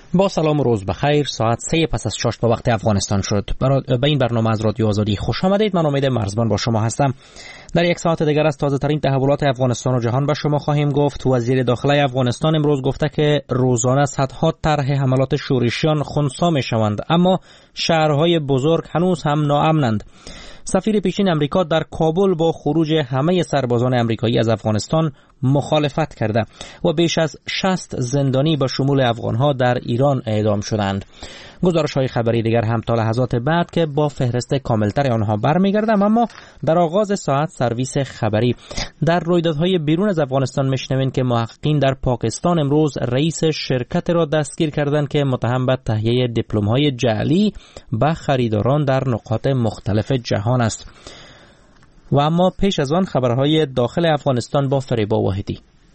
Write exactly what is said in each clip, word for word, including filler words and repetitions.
با سلام و روز بخیر. ساعت سه پس از شش به وقت افغانستان شد. به این برنامه از رادیو آزادی خوش آمدید. من امید مرزبان با شما هستم. در یک ساعت دیگر از تازه ترین تحولات افغانستان و جهان به شما خواهیم گفت. وزیر داخله افغانستان امروز گفته که روزانه صدها طرح حملات شورشیان خنثی می شوند، اما شهرهای بزرگ هنوز هم ناامنند. سفیر پیشین امریکا در کابل با خروج همه سربازان امریکایی از افغانستان مخالفت کرده و بیش از شصت زندانی به شمول افغانها در ایران اعدام شدند. گزارش‌های خبری دیگر هم تا لحظات بعد که با فهرست کاملتر آنها برمیگردم، اما در آغاز ساعت سرویس خبری. در رویدادهای بیرون از افغانستان میشنوین که محققین در پاکستان امروز رئیس شرکت را دستگیر کردند که متهم به تهیه دیپلم‌های جعلی به خریداران در نقاط مختلف جهان است. و اما پیش از آن خبرهای داخل افغانستان با فریبا واحدی.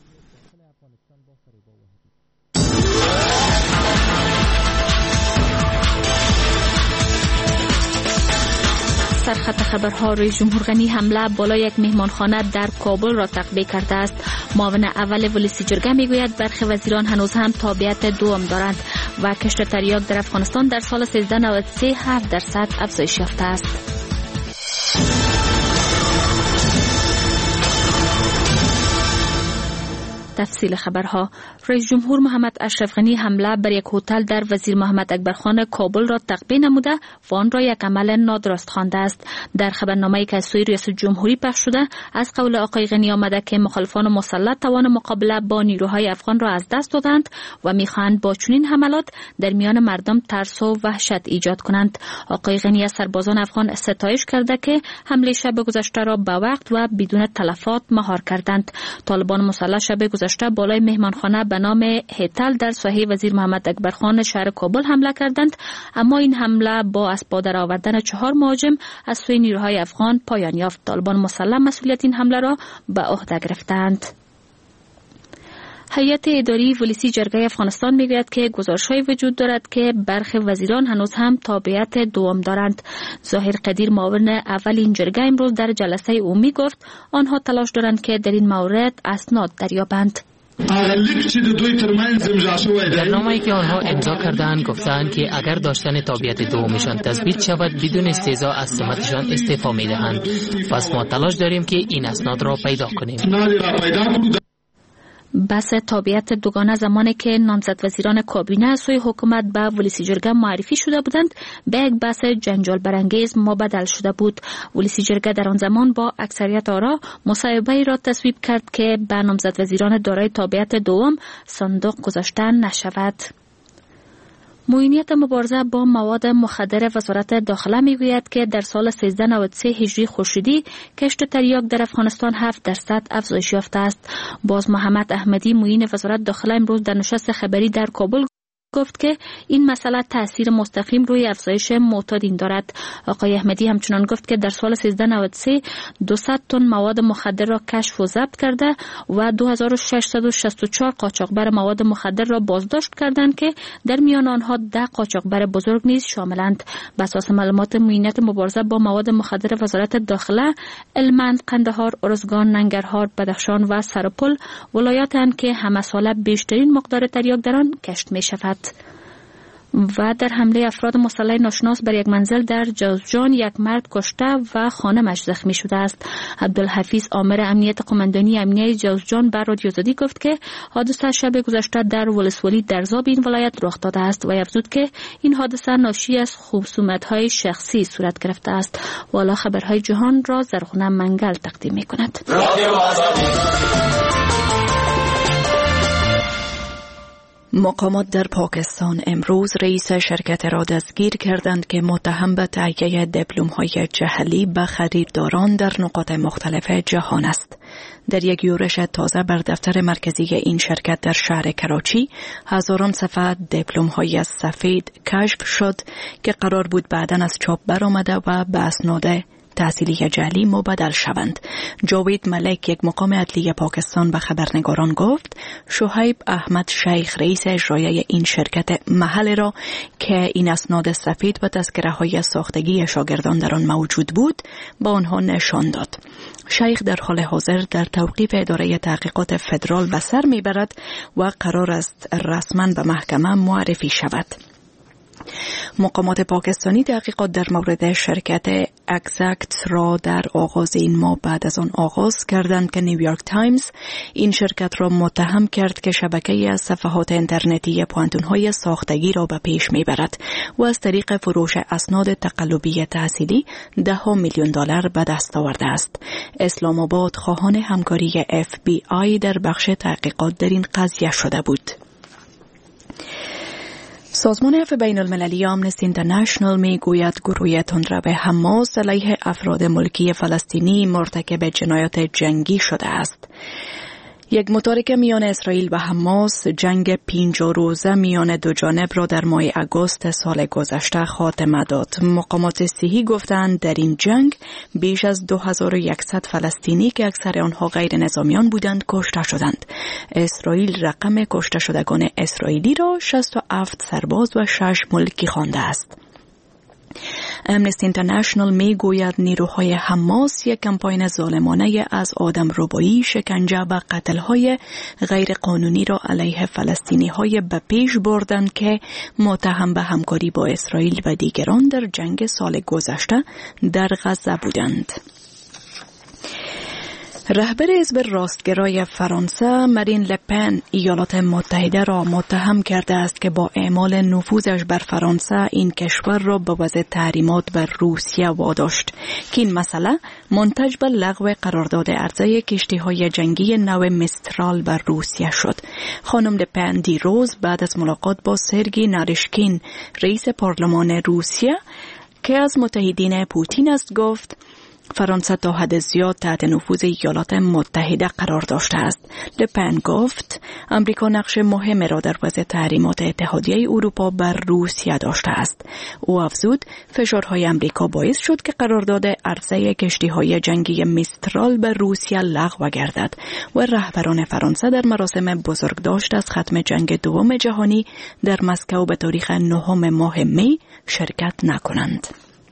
سرخط خبرها: رئیس جمهور غنی حمله بالا یک مهمانخانه در کابل را تقبیه کرده است. معاون اول ولسی جرگه میگوید برخی وزیران هنوز هم تابعیت دوم دارند و کشت تریاک در افغانستان در سال سیزده نود و سه هفت درصد افزایش یافته است. تفصیل خبرها: رئیس جمهور محمد اشرف غنی حمله بر یک هتل در وزیر محمد اکبر خان کابل را تقبیه نموده و آن را یک عمل نادرست خوانده است. در خبرنامه‌ای که از سوی ریاست جمهوری پخش شده از قول آقای غنی آمده که مخالفان مسلح توان مقابله با نیروهای افغان را از دست دادند و می‌خواهند با چنین حملات در میان مردم ترس و وحشت ایجاد کنند. آقای غنی از سربازان افغان ستایش کرده که حمله شب گذشته را به وقت و بدون تلفات مهار کردند. طالبان مسلح شب گذشته بالای مهمانخانه به نام هتل در ساحه وزیر محمد اکبر خان شهر کابل حمله کردند، اما این حمله با اسب در آوردن چهار مهاجم از سوی نیروهای افغان پایان یافت. طالبان مسلح مسئولیت این حمله را به عهده گرفتند. هیئت اداری ولسی جرگه افغانستان میگوید که گزارش‌های وجود دارد که برخی وزیران هنوز هم تابعیت دوم دارند. ظاهر قدیر معاون اول این جرگه امروز در جلسه عمومی گفت آنها تلاش دارند که در این مورد اسناد دریابند. در نامه‌ای که آنها امضا کردند گفتند که اگر داشتن تابعیت دومشان تثبیت شود بدون استهزا از سمتشان استعفا می‌دهند. پس ما تلاش داریم که این اسناد را پیدا کنیم. بحث تابعیت دوگانه زمانی که نامزد وزیران کابینه از سوی حکومت به ولسی جرگه معرفی شده بودند به یک بحث جنجال برانگیز مبدل شده بود. ولسی جرگه در آن زمان با اکثریت آرا مصوبه‌ای را تصویب کرد که به نامزد وزیران دارای تابعیت دوم صندوق گذاشته نشود. معینیت مبارزه با مواد مخدر وزارت داخله میگوید که در سال سیزده نود و سه هجری خورشیدی کشت تریاک در افغانستان هفت درصد افزایش یافته است. باز محمد احمدی معین وزارت داخله امروز در نشست خبری در کابل گفت که این مسئله تأثیر مستقیم روی افزایش معتادین دارد. آقای احمدی همچنان گفت که در سال سیزده نود و سه دویست تن مواد مخدر را کشف و ضبط کرده و دو هزار و ششصد و شصت و چهار قاچاقبر مواد مخدر را بازداشت کردند که در میان آنها ده قاچاقبر بزرگ نیز شاملند. بر اساس معلومات معینت مبارزه با مواد مخدر وزارت داخله، هلمند، قندهار، ارزگان، ننگرهار، بدخشان و سرپل ولایاتند که همه ساله بیشترین مقدار تریاک در آن کشف می شود. و در حمله افراد مسلح ناشناس بر یک منزل در جوزجان یک مرد کشته و خانمش زخمی شده است. عبدالحفیظ آمر امنیت قماندانی امنیه جوزجان بر رادیو آزادی گفت که حادثه شب گذشته در ولسوالی درزاب این ولایت رخ داده است و افزود که این حادثه ناشی از خصومت‌های شخصی صورت گرفته است. والا خبرهای جهان را زرغونه منگل تقدیم می‌کند. مقامات در پاکستان امروز رئیس شرکت را دستگیر کردند که متهم به تهیه دیپلم‌های جعلی به خریداران در نقاط مختلف جهان است. در یک یورش تازه بر دفتر مرکزی این شرکت در شهر کراچی هزاران صفحه دیپلم‌های سفید کشف شد که قرار بود بعداً از چاپ برآمده و به اسناد تحصیلی جعلی مبادل شوند. جاوید ملک، یک مقام عدلی پاکستان، به خبرنگاران گفت شعیب احمد شیخ، رئیس اجرایی این شرکت محل را که این اسناد سفید و تذکره های ساختگی شاگردان در آن موجود بود با آنها نشان داد. شیخ در حال حاضر در توقیف اداره تحقیقات فدرال به سر میبرد و قرار است رسما به محکمه معرفی شود. مقامات پاکستانی تحقیقات در مورد شرکت اگزکت را در آغاز این ماه بعد از آن آغاز کردند که نیویورک تایمز این شرکت را متهم کرد که شبکه‌ای از صفحات اینترنتی پوانتون‌های ساختگی را به پیش میبرد و از طریق فروش اسناد تقلبی تحصیلی ده ها میلیون دلار به دست آورده است. اسلام آباد خواهان همکاری اف بی آی در بخش تحقیقات در این قضیه شده بود. سازمان عفو بین المللی آمنستی اینترنشنال می گوید گروه تندرو حماس علیه افراد ملکی فلسطینی مرتکب جنایات جنگی شده است. یک متارکه میان اسرائیل و حماس جنگ پنجاه روزه میان دو جانب را در ماه اگوست سال گذشته خاتمه داد. مقامات صحی گفتند در این جنگ بیش از دو هزار و صد فلسطینی که اکثر آنها غیر نظامیان بودند کشته شدند. اسرائیل رقم کشته شدگان اسرائیلی را شصت و هفت سرباز و شش ملکی خوانده است. امنستی اینترنشنال می گوید نیروهای حماس یک کمپاین ظالمانه از آدم ربایی، شکنجه و قتل‌های غیر قانونی را علیه فلسطینی‌های به پیش بردند که متهم به همکاری با اسرائیل و دیگران در جنگ سال گذشته در غزه بودند. رهبر حزب راستگرای فرانسه مارین لپن ایالات متحده را متهم کرده است که با اعمال نفوذش بر فرانسه این کشور را به وضع تحریمات بر روسیه واداشت که این مسئله منتج به لغو قرارداد عرضه کشتی‌های جنگی نو میسترال بر روسیه شد. خانم لپن دیروز بعد از ملاقات با سرگی نارشکین رئیس پارلمان روسیه که از متحدین پوتین است گفت فرانسه تا حد زیاد تحت نفوذ ایالات متحده قرار داشته است. لپن گفت امریکا نقش مهمی را در وضع تحریمات اتحادیه اروپا بر روسیه داشته است. او افزود فشارهای امریکا باعث شد که قرارداد عرضه کشتی‌های جنگی میسترال بر روسیه لغو گردد و رهبران فرانسه در مراسم بزرگداشت از ختم جنگ دوم جهانی در مسکو به تاریخ نهم ماه می شرکت نکنند.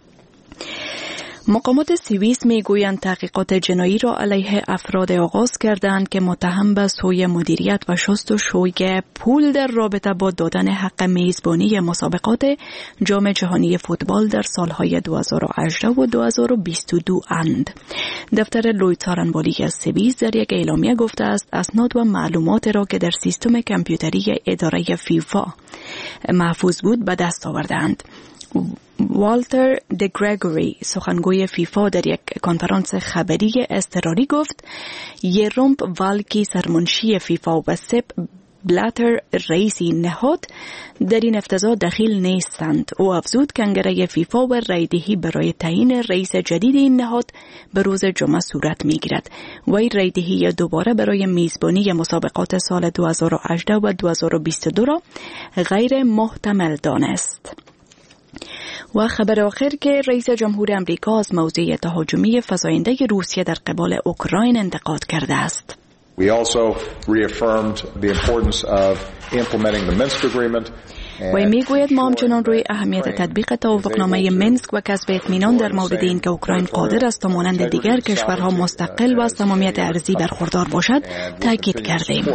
مقامات سوئیس میگویند تحقیقات جنایی را علیه افراد آغاز کردند که متهم به سوء مدیریت و شستشوی پول در رابطه با دادن حق میزبانی مسابقات جام جهانی فوتبال در سالهای دو هزار و هجده و دو هزار و بیست و دو اند. دفتر لوی تارنبالی از سوئیس در یک اعلامیه گفته است اسناد و معلومات را که در سیستم کامپیوتری اداره فیفا محفوظ بود به دست آوردند. والتر دگرگوری سخنگوی فیفا در یک کنفرانس خبری اضطراری گفت یروم والکی سرمنشی فیفا و سپ بلاتر رئیسی نهاد در این افتضاح دخیل نیستند. او افزود کنگره فیفا و رایدهی برای تعیین رئیس جدید این نهاد به روز جمعه صورت میگیرد و این رایدهی دوباره برای میزبانی مسابقات سال دو هزار و هجده و دو هزار و بیست و دو را غیر محتمل دانست. و خبر آخر که رئیس جمهور امریکا از موضع تهاجمی فزاینده روسیه در قبال اوکراین انتقاد کرده است. We also reaffirmed the importance of implementing the Minsk agreement. و میگوید ما همچنان روی اهمیت تطبیق توافقنامه منسک و کسب اطمینان در مورد اینکه اوکراین قادر است تا مانند دیگر کشورها مستقل و از تمامیت ارضی برخوردار باشد تاکید کردیم.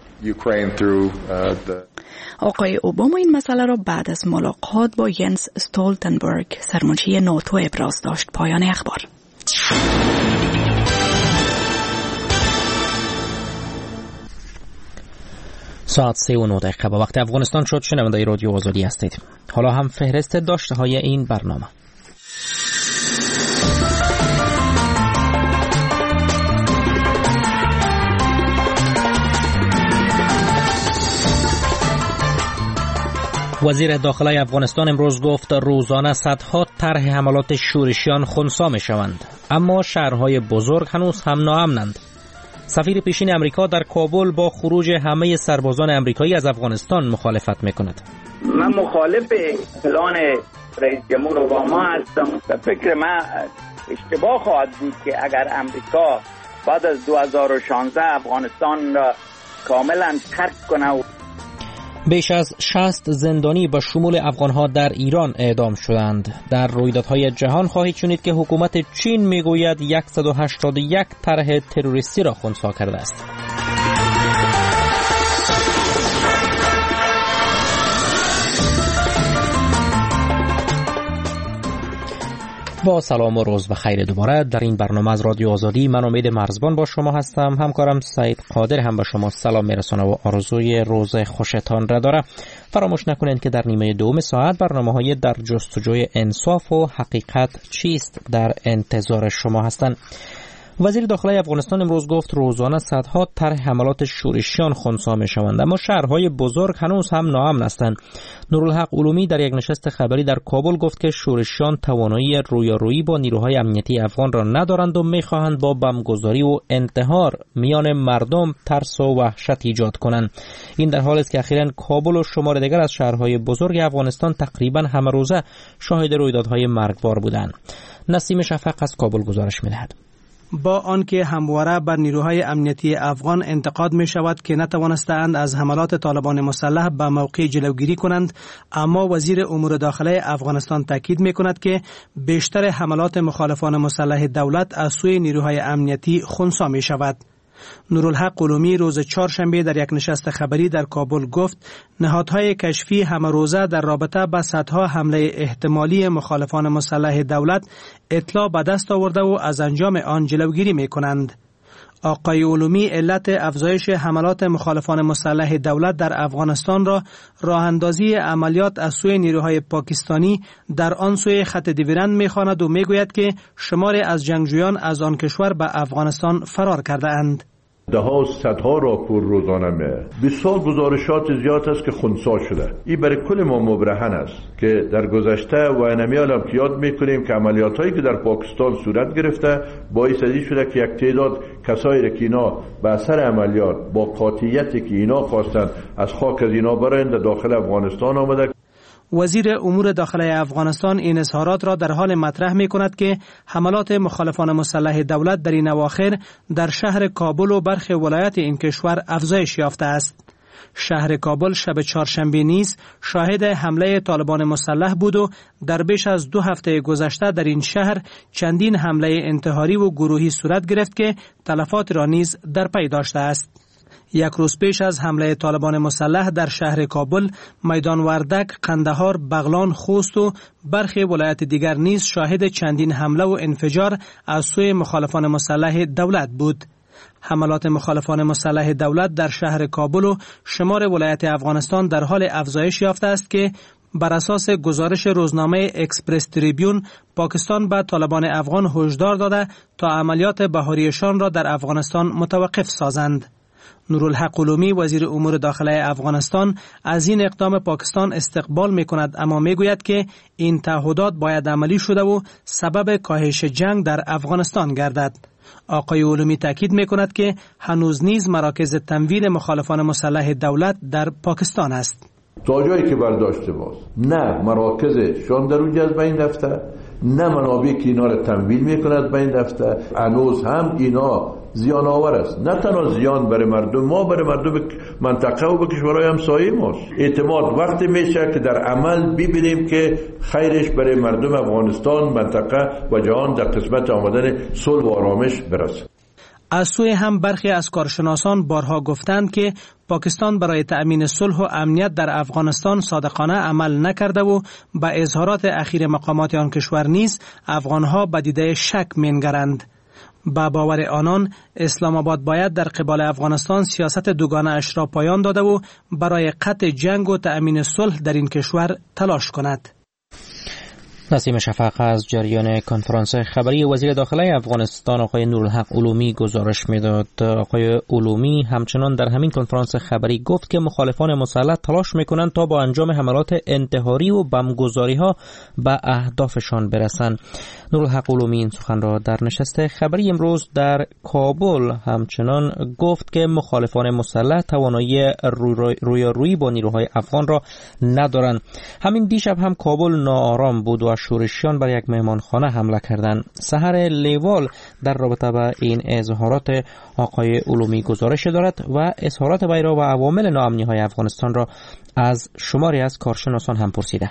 آقای اوباما این مسئله را بعد از ملاقات با ینس استولتنبرگ سرمنشی ناتو ابراز داشت. پایان اخبار. ساعت سه و نه دقیقه به وقت افغانستان شد. شنونده رادیو آزادی هستید. حالا هم فهرست داشته های این برنامه. وزیر داخلی افغانستان امروز گفت روزانه صدها طرح حملات شورشیان خنثی می‌شوند، اما شهرهای بزرگ هنوز هم ناامنند. سفیر پیشین امریکا در کابل با خروج همه سربازان امریکایی از افغانستان مخالفت می‌کند. من مخالف پلان رئیس جمهور اوباما هستم. به فکر من اشتباه خواهد بود که اگر امریکا بعد از دو هزار و شانزده افغانستان را کاملا ترک کنه. بیش از شصت زندانی به شمول افغانها در ایران اعدام شدند. در رویدادهای جهان خواهید شنید که حکومت چین میگوید صد و هشتاد و یک طرح تروریستی را خنثی کرده است. با سلام و روز بخیر دوباره در این برنامه از رادیو آزادی، من امید مرزبان با شما هستم. همکارم سعید قادر هم به شما سلام میرسونه و آرزوی روز خوشتان را داره. فراموش نکنید که در نیمه دوم ساعت برنامه‌های در جستجوی انصاف و حقیقت چیست در انتظار شما هستند. وزیر داخلی افغانستان امروز گفت روزانه صدها طرح حملات شورشیان خنثی می‌شوند، اما شهرهای بزرگ هنوز هم ناامن هستند. نورالحق علومی در یک نشست خبری در کابل گفت که شورشیان توانایی رویارویی با نیروهای امنیتی افغان را ندارند و می‌خواهند با بمبگذاری و انتحار میان مردم ترس و وحشت ایجاد کنند. این در حالی است که اخیراً کابل و شمار دیگر از شهرهای بزرگ افغانستان تقریباً همه روزه شاهد رویدادهای مرگبار بودند. نسیم شفق از کابل گزارش می‌دهد. با آنکه همواره بر نیروهای امنیتی افغان انتقاد می شود که نتوانستند از حملات طالبان مسلح به موقع جلوگیری کنند، اما وزیر امور داخلی افغانستان تاکید می کند که بیشتر حملات مخالفان مسلح دولت از سوی نیروهای امنیتی خنثی می شود. نورالحق علومی روز چهارشنبه در یک نشست خبری در کابل گفت نهادهای کشفی همه روزه در رابطه با صدها حمله احتمالی مخالفان مسلح دولت اطلاع به دست آورده و از انجام آن جلوگیری می کنند. آقای علومی علت افزایش حملات مخالفان مسلح دولت در افغانستان را راه اندازی عملیات از سوی نیروهای پاکستانی در آن سوی خط دیورند می‌خواند و میگوید که شماری از جنگجویان از آن کشور به افغانستان فرار کرده اند. ده ها صدها راپور روزانه میه. بسیار گزارشات زیاد است که خنثی شده. این برای کل ما مبرهن است که در گذشته و نمیال هم که یاد میکنیم که عملیات هایی که در پاکستان صورت گرفته باعث شده که یک تعداد کسایی را که اینا به اثر عملیات با قاطعیتی که اینا خواستند از خاک از اینا برند داخل افغانستان آمده. وزیر امور داخلی افغانستان این اظهارات را در حال مطرح می کند که حملات مخالفان مسلح دولت در این اواخر در شهر کابل و برخی ولایات این کشور افزایش یافته است. شهر کابل شب چهارشنبه نیز شاهد حمله طالبان مسلح بود و در بیش از دو هفته گذشته در این شهر چندین حمله انتحاری و گروهی صورت گرفت که تلفات را نیز در پی داشته است. یک روز پیش از حمله طالبان مسلح در شهر کابل، میدان وردک، قندهار، بغلان، خوست و برخی ولایت دیگر نیز شاهد چندین حمله و انفجار از سوی مخالفان مسلح دولت بود. حملات مخالفان مسلح دولت در شهر کابل و شمار ولایت افغانستان در حال افزایش یافته است که بر اساس گزارش روزنامه اکسپرس تریبیون، پاکستان به طالبان افغان هشدار داده تا عملیات بهاریشان را در افغانستان متوقف سازند. نورالحق علومی وزیر امور داخلی افغانستان از این اقدام پاکستان استقبال می کند، اما می گوید که این تعهدات باید عملی شده و سبب کاهش جنگ در افغانستان گردد. آقای علومی تاکید می کند که هنوز نیز مراکز تمویل مخالفان مسلح دولت در پاکستان است. تا جایی که برداشته باز نه مراکزشان در اونجا از بین رفته، نه منابعی که اینا را تمویل می کند بین رفته. هنوز هم اینا زیان آور است، نه تنها زیان برای مردم ما، برای مردم منطقه و به کشورهای همسایه ماست. اعتماد وقتی میشه که در عمل ببینیم که خیرش برای مردم افغانستان، منطقه و جهان در قسمت آمدن صلح و آرامش برسه. از سوی هم برخی از کارشناسان بارها گفتند که پاکستان برای تأمین صلح و امنیت در افغانستان صادقانه عمل نکرده و به اظهارات اخیر مقامات آن کشور نیز افغانها به دیده شک می‌نگرند. با باور آنان اسلام آباد باید در قبال افغانستان سیاست دوگانه اش را پایان داده و برای قطع جنگ و تأمین صلح در این کشور تلاش کند. نسیم شفق از جریان کنفرانس خبری وزیر داخلی افغانستان آقای نورالحق علومی گزارش میداد. آقای علومی همچنان در همین کنفرانس خبری گفت که مخالفان مسلح تلاش میکنند تا با انجام حملات انتحاری و بمبگذاری ها به اهدافشان برسند. نورالحق علومی این سخن را در نشست خبری امروز در کابل همچنان گفت که مخالفان مسلح توانایی رویارویی با نیروهای افغان را ندارند. همین دیشب هم کابل ناآرام بود و و شورشیان بر یک مهمانخانه حمله کردند. سحر لیوال در رابطه با این اظهارات آقای علومی گزارش دارد و اظهارات وی را و عوامل ناامنی های افغانستان را از شماری از کارشناسان هم پرسیده.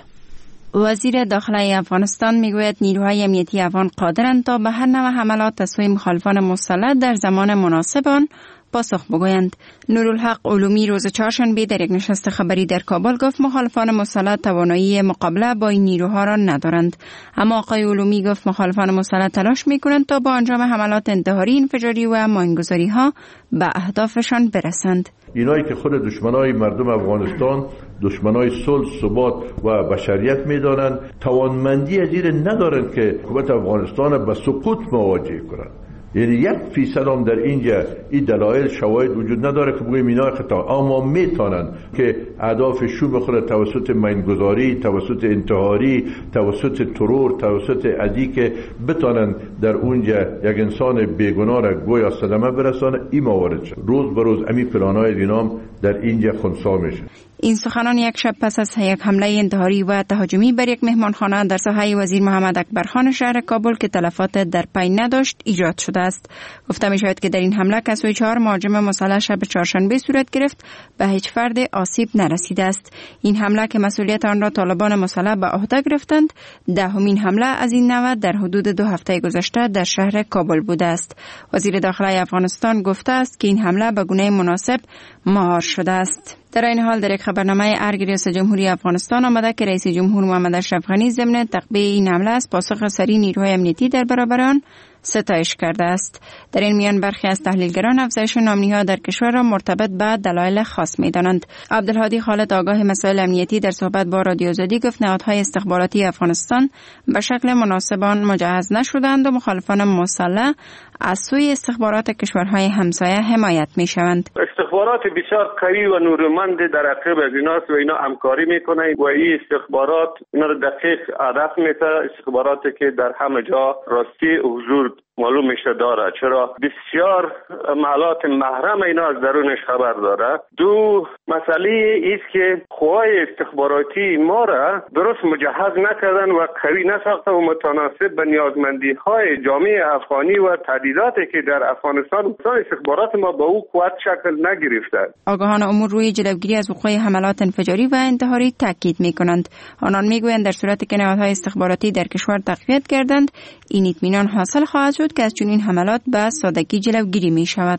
وزیر داخلی افغانستان میگوید نیروهای امنیتی افغان قادرند تا به هر نوع حملات از سوی مخالفان مسلح در زمان مناسب آن پاسخ بگویند. نورالحق علومی روز چهارشنبه در یک نشست خبری در کابل گفت مخالفان مسلح توانایی مقابله با این نیروها را ندارند. اما آقای علومی گفت مخالفان مسلح تلاش میکنند تا با انجام حملات انتحاری، انفجاری و ماینگذاری ها به اهدافشان برسند. اینایی که خود دشمنای مردم افغانستان، دشمنای صلح، ثبات و بشریت میدانند، توانمندی از این ندارند که حکومت افغانستان به سقوط مواجه کنند. یعنی یک فیصد هم در اینجا این دلایل شواهد وجود نداره که بگویم اینا خطا، اما میتونن که اهداف شوم خود توسط ماینگذاری، توسط انتحاری، توسط ترور، توسط ادی که بتونن در اونجا یک انسان بیگناه را گویا صدمه برسانه، این موارد شد. روز به روز امی پلانای دینام در اینجا خنثی میشه. این سخنان یک شب پس از یک حمله انتحاری و تهاجمی بر یک مهمانخانه در ساحه وزیر محمد اکبر خان شهر کابل که تلفات در پی نداشت ایجاد شده است. گفته می شود که در این حمله کسوی چهار مهاجم مسلح شب چهارشنبه صورت گرفت، به هیچ فرد آسیب نرسیده است. این حمله که مسئولیت آن را طالبان مسلح به عهده گرفتند، دهمین حمله از این نوع در حدود دو هفته گذشته در شهر کابل بوده است. وزیر داخلی افغانستان گفته است که این حمله به گونه مناسب مهار شده است. در این حال در یک خبرنامه ارگ ریاست جمهوری افغانستان آمده که رئیس جمهور محمد اشرف غنی ضمن تقبیه این حمله از پاسخ سریع نیروهای امنیتی در برابر آن ستایش کرده است. در این میان برخی از تحلیلگران افزایش ناامنی‌ها در کشور را مرتبط به دلایل خاص می‌دانند. عبدالهادی خالد آگاه مسائل امنیتی در صحبت با رادیو آزادی گفت نهادهای استخباراتی افغانستان به شکل مناسب آن مجهز نشدند و مخالفان مسلح از سوی استخبارات کشورهای همسایه حمایت می‌شوند. استخبارات بسیار قوی و نورمند در عقب از ایناست و اینا همکاری میکنه و این استخبارات اینا رو دقیق هدف میته، استخباراتی که در همه جا راستی حضور معلوم میشه داره، چرا بسیار محلات محرم اینا از درونش خبر داره. دو مسئله ایست که قوای استخباراتی ما را درست مجهز نکردن و قوی نساختن و متناسب به نیازمندی های جامعه افغانی و تهدیداتی که در افغانستان استخبارات ما به او قوت شکل نگرفتند. آگاهان امور روی جلوگیری از وقوع حملات انفجاری و انتحاری تاکید میکنند. آنان میگویند در صورتی که نهادهای استخباراتی در کشور تقویت کردند، این اطمینان حاصل خواهد شد که از چنین حملات به سادگی جلوگیری می شود.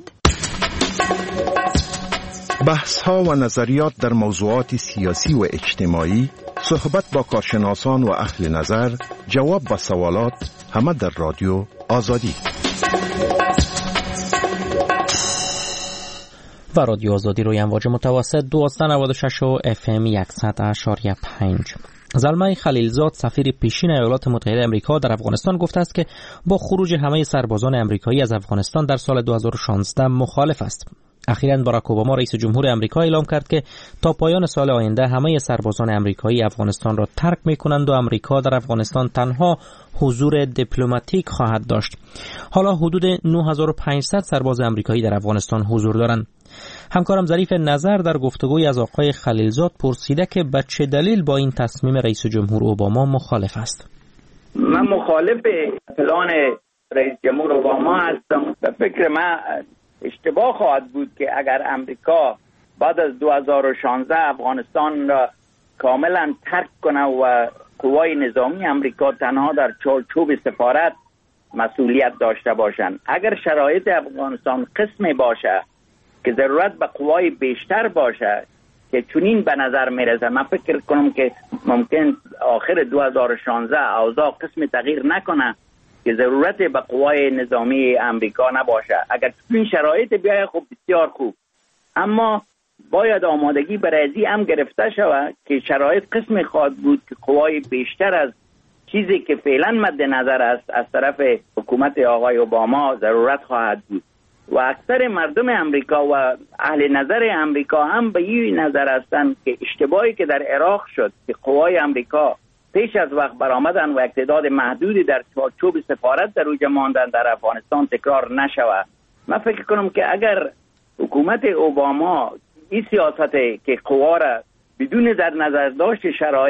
بحث ها و نظریات در موضوعات سیاسی و اجتماعی، صحبت با کارشناسان و اهل نظر، جواب به سوالات، همه در رادیو آزادی. و رادیو آزادی روی امواج متوسط دویست و نود و شش و اف ام صد و اشاری پنج. زلمه خلیلزاد سفیر پیشین ایالات متحده آمریکا در افغانستان گفته است که با خروج همه سربازان آمریکایی از افغانستان در سال دو هزار و شانزده مخالف است. اخیراً باراک اوباما رئیس جمهور آمریکا اعلام کرد که تا پایان سال آینده همه سربازان آمریکایی افغانستان را ترک می‌کنند و آمریکا در افغانستان تنها حضور دیپلماتیک خواهد داشت. حالا حدود نه هزار و پانصد سرباز آمریکایی در افغانستان حضور دارند. همکارم ظریف نظر در گفتگوی از آقای خلیلزاد پرسیده که به چه دلیل با این تصمیم رئیس جمهور اوباما مخالف است. من مخالف پلان رئیس جمهور اوباما هستم. به فکر من اشتباه خواهد بود که اگر امریکا بعد از دو هزار و شانزده افغانستان را کاملا ترک کنه و قوای نظامی امریکا تنها در چارچوب سفارت مسئولیت داشته باشند. اگر شرایط افغانستان قسمی باشه که ضرورت به قوای بیشتر باشه که چنین به نظر میرسه، من فکر کنم که ممکن آخر دو هزار و شانزده اوضاع قسمی تغییر نکنه که ضرورت به قوای نظامی امریکا نباشه. اگر این شرایط بیایه خب بسیار خوب، اما باید آمادگی برای ازی هم گرفته شود که شرایط قسمی خواهد بود که قوای بیشتر از چیزی که فعلا مد نظر است از طرف حکومت آقای اوباما ضرورت خواهد بود و اکثر مردم امریکا و اهل نظر امریکا هم به این نظر هستند که اشتباهی که در عراق شد که قوای امریکا پیش از وقت برآمدن و تعداد محدودی در چارچوب سفارت در اوج ماندن در افغانستان تکرار نشود. من فکر کنم که اگر حکومت اوباما این سیاست که قوا را بدون در نظر داشت شرایط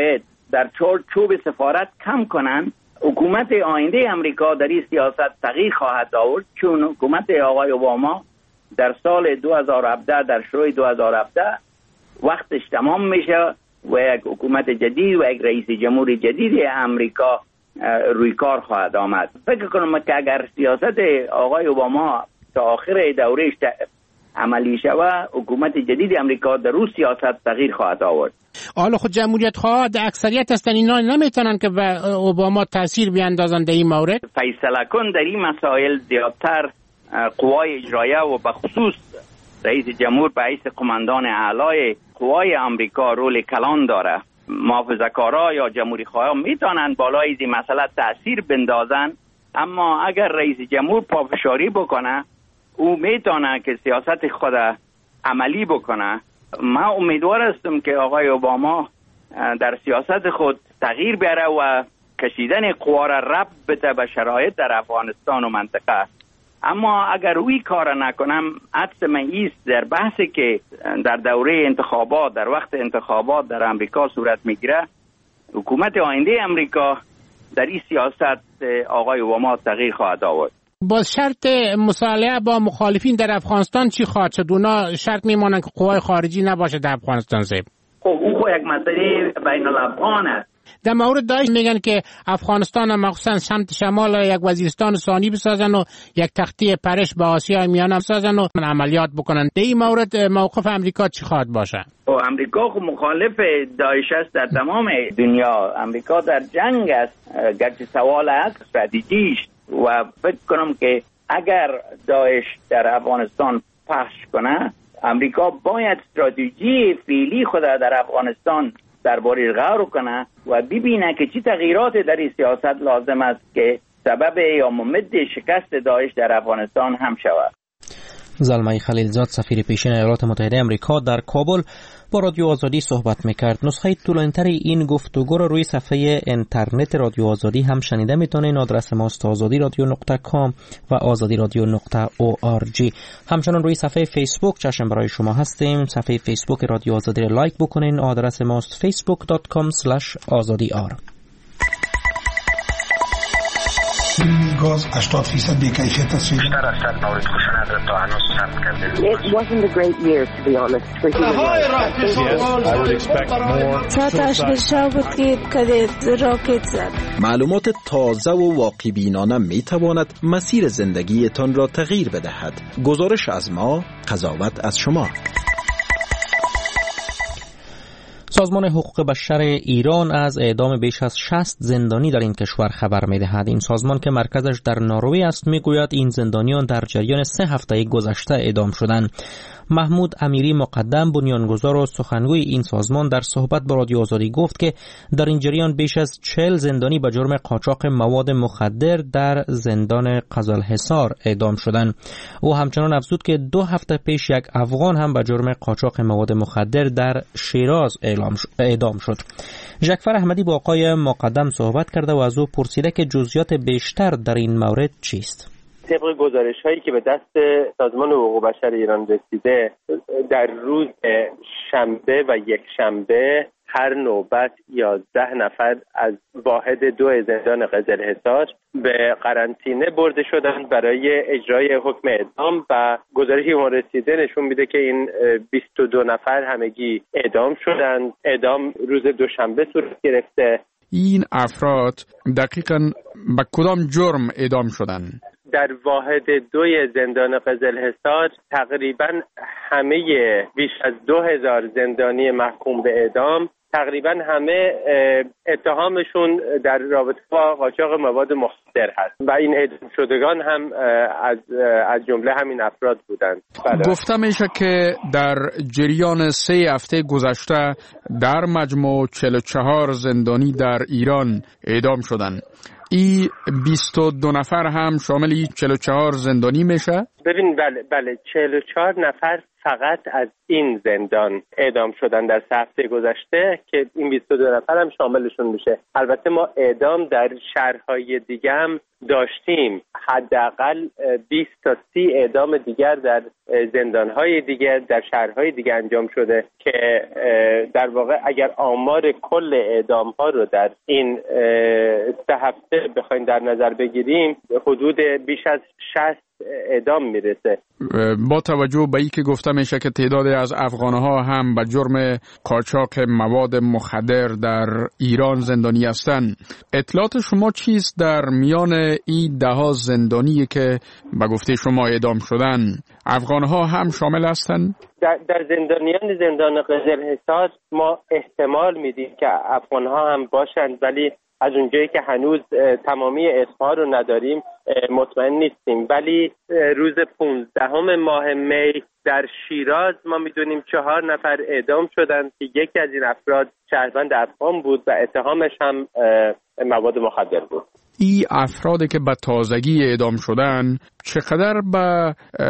در چوب سفارت کم کنن، حکومت آینده امریکا در این سیاست تغییر خواهد آورد، چون حکومت آقای اوباما در سال دو هزار و هفده در شروع دو هزار و هفده وقتش تمام میشه و یک حکومت جدید و یک رئیس جمهور جدید امریکا روی کار خواهد آمد. فکر کنم که اگر سیاست آقای اوباما تا آخر دورهش عملی شود، حکومت جدید امریکا در روی سیاست تغییر خواهد آورد. حالا خود جمهوریت خواه در اکثریت هستن، اینا نمیتونن که به اوباما تاثیر بیاندازن در این مورد. فیصله کن در این مسائل زیادتر قوای اجرایه و به خصوص رئیس جمهور به حیث قماندان اعلای قوای امریکا رول کلان داره. محافظه‌کارا یا جمهوری خواهان میتونن بالای این مسئله تاثیر بندازن، اما اگر رئیس جمهور پافشاری بکنه او میتونه که سیاست خود عملی بکنه. من امیدوار هستم که آقای اوباما در سیاست خود تغییر بیاره و کشیدن قوا را ربط بده به شرایط در افغانستان و منطقه. اما اگر وی کار نکنم، حدس من ایست در بحثی که در دوره انتخابات در وقت انتخابات در امریکا صورت میگیره، حکومت آینده امریکا در این سیاست آقای اوباما تغییر خواهد آورد. با شرط مصالحه با مخالفین در افغانستان چی خواهد شد؟ اونا شرط میمونن که قوای خارجی نباشه در افغانستان. زیب خب او خو یک مسئله بین الافغان است. در مورد داعش میگن که افغانستان مخصوصا سمت شمال یک وزیرستان ثانی بسازن و یک تختی پرش به آسیای میانه بسازن و عملیات بکنن. در این مورد موقف امریکا چی خواهد باشه؟ امریکا خو مخالف داعش است در تمام دنیا. امریکا در جنگ است، گرچه سوال است استراتژیش، و فکر کنم که اگر داعش در افغانستان پخش کنه، امریکا باید استراتژی فعلی خود در افغانستان درباره غور کنه و ببینه که چی تغییرات در این سیاست لازم است که سبب یا ممد شکست داعش در افغانستان هم شود. زلمه خلیلزاد سفیر پیشین ایالات متحده آمریکا در کابل با رادیو آزادی صحبت میکرد. نسخه طولانی‌تر این گفتگو را روی صفحه اینترنت رادیو آزادی هم شنیده میتونین. آدرس ماست آزادی رادیو نقطه کام و آزادی رادیو نقطه او آر جی. همچنان روی صفحه فیسبوک چشم برای شما هستیم. صفحه فیسبوک رادیو آزادی را لایک بکنین. آدرس ماست فیسبوک دات کام اسلش آزادی آر. گاز هشتاد درصد بی‌کیفیت است. بیشتر از صد مورد خشونت تا هنوز ثبت کرده. It wasn't a great year to be honest for human rights. Yes, I would expect more. ساعتش بشه بود که کده راکت زد. معلومات تازه و واقع بینانه می تواند مسیر زندگیتان را تغییر بدهد. گزارش از ما، قضاوت از شما. سازمان حقوق بشر ایران از اعدام بیش از شصت زندانی در این کشور خبر می‌دهد. این سازمان که مرکزش در نروژ است میگوید این زندانیان در جریان سه هفته گذشته اعدام شدند. محمود امیری مقدم بنیانگذار و سخنگوی این سازمان در صحبت با رادیو آزادی گفت که در این جریان بیش از چهل زندانی به جرم قاچاق مواد مخدر در زندان قزلحصار اعدام شدند. او همچنان افزود که دو هفته پیش یک افغان هم به جرم قاچاق مواد مخدر در شیراز اعدام شد. ژکفر احمدی با آقای مقدم صحبت کرده و از او پرسیده که جزئیات بیشتر در این مورد چیست. طبق گزارش هایی که به دست سازمان حقوق بشر ایران رسیده، در روز شنبه و یک شنبه هر نوبت یازده نفر از واحد دو زندان قزلحصار به قرنطینه برده شدند برای اجرای حکم اعدام و گزارشی که ما رسیده نشون میده که این بیست و دو نفر همگی اعدام شدند. اعدام روز دوشنبه صورت گرفته. این افراد دقیقاً به کدام جرم اعدام شدند؟ در واحد دوی زندان قزلحصار تقریبا همه بیش از دو هزار زندانی محکوم به اعدام تقریبا همه اتهامشون در رابطه با قاچاق مواد مخدر هست و این اعدام شدگان هم از از جمله همین افراد بودند. گفته میشه که در جریان سه هفته گذشته در مجموع چهل و چهار زندانی در ایران اعدام شدند. این بیست و دو نفر هم شامل چهل و چهار زندانی میشه؟ ببین بله بله چهل و چهار نفر فقط از این زندان اعدام شدن در سه هفته گذشته که این بیست و دو نفر هم شاملشون میشه. البته ما اعدام در شهرهای دیگه هم داشتیم، حداقل بیست تا سی اعدام دیگر در زندانهای دیگر در شهرهای دیگه انجام شده که در واقع اگر آمار کل اعدام ها رو در این سه هفته بخوایم در نظر بگیریم حدود بیش از شصت اعدام میرسه. با توجه به این که گفته میشه که تعدادی از افغانها هم به جرم قاچاق مواد مخدر در ایران زندانی هستند، اطلاعات شما چیست در میان این ده ها زندانی که به گفته شما اعدام شدن افغانها هم شامل هستند؟ در, در زندانیان زندان قزل‌حصار ما احتمال میدیم که افغانها هم باشند، ولی از اونجایی که هنوز تمامی اسمها رو نداریم مطمئن نیستیم. ولی روز پانزدهم ماه می در شیراز ما میدونیم چهار نفر اعدام شدند که یکی از این افراد شهروند افغان بود و اتهامش هم مواد مخدر بود. این افرادی که به تازگی اعدام شدن چقدر به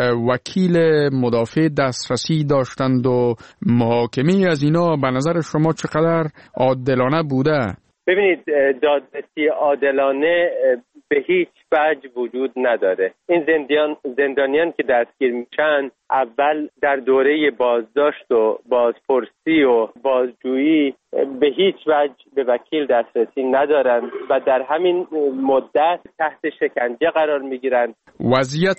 وکیل مدافع دسترسی داشتند و محاکمه از اینا به نظر شما چقدر عادلانه بوده؟ ببینید، دادرسی عادلانه به هیچ وجه وجود نداره. این زندان زندانیان که دستگیر میشن اول در دوره بازداشت و بازپرسی و بازجویی به هیچ وجه به وکیل دسترسی ندارن و در همین مدت تحت شکنجه قرار میگیرن. وضعیت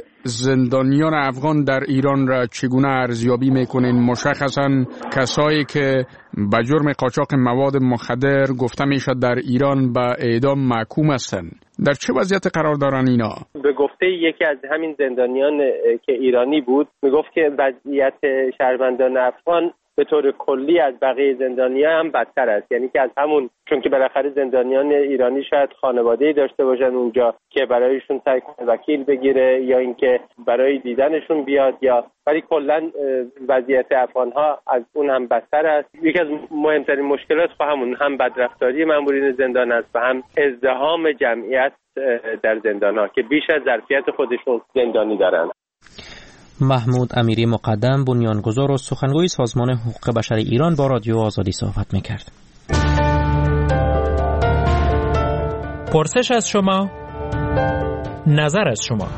زندانیان افغان در ایران را چگونه ارزیابی میکنین؟ مشخصا کسایی که به جرم قاچاق مواد مخدر گفته میشد در ایران به اعدام محکوم هستند، در چه وضعیت قرار دارن اینا؟ به گفته یکی از همین زندانیان که ایرانی بود میگفت که وضعیت شهروندان افغان به طور کلی از بقیه زندانیان هم بدتر است. یعنی که از همون، چون که بالاخره زندانیان ایرانی شاید خانواده‌ای داشته باشن اونجا که برایشون سعی کنه وکیل بگیره یا اینکه برای دیدنشون بیاد، یا ولی کلا وضعیت افغان‌ها از اون هم بدتر است. یکی از مهمترین مشکلات خب همون هم بدرفتاری مامورین زندان است و هم ازدحام جمعیت در زندان‌ها که بیش از ظرفیت خودشون زندانی دارن. محمود امیری مقدم، بنیانگذار و سخنگوی سازمان حقوق بشر ایران با رادیو آزادی صحبت می‌کرد. پرسش از شما، نظر از شما.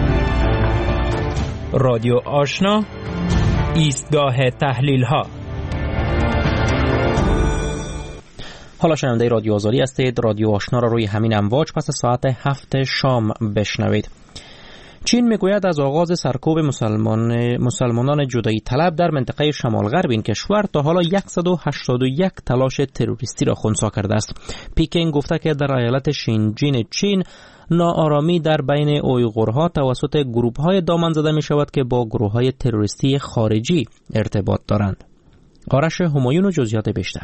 رادیو آشنا، ایستگاه تحلیل‌ها. حالا شنونده رادیو آزادی هستید. رادیو آشنا را روی همین امواج پس ساعت هفت شام بشنوید. چین میگوید از آغاز سرکوب مسلمان مسلمانان جدایی طلب در منطقه شمال غرب این کشور تا حالا صد و هشتاد و یک تلاش تروریستی را خنثی کرده است. پیکینگ گفته که در ایالت شینجین چین ناآرامی در بین اویغورها توسط گروه‌های دامن زده می شود که با گروه‌های تروریستی خارجی ارتباط دارند. آرش همایون و جزئیات بیشتر.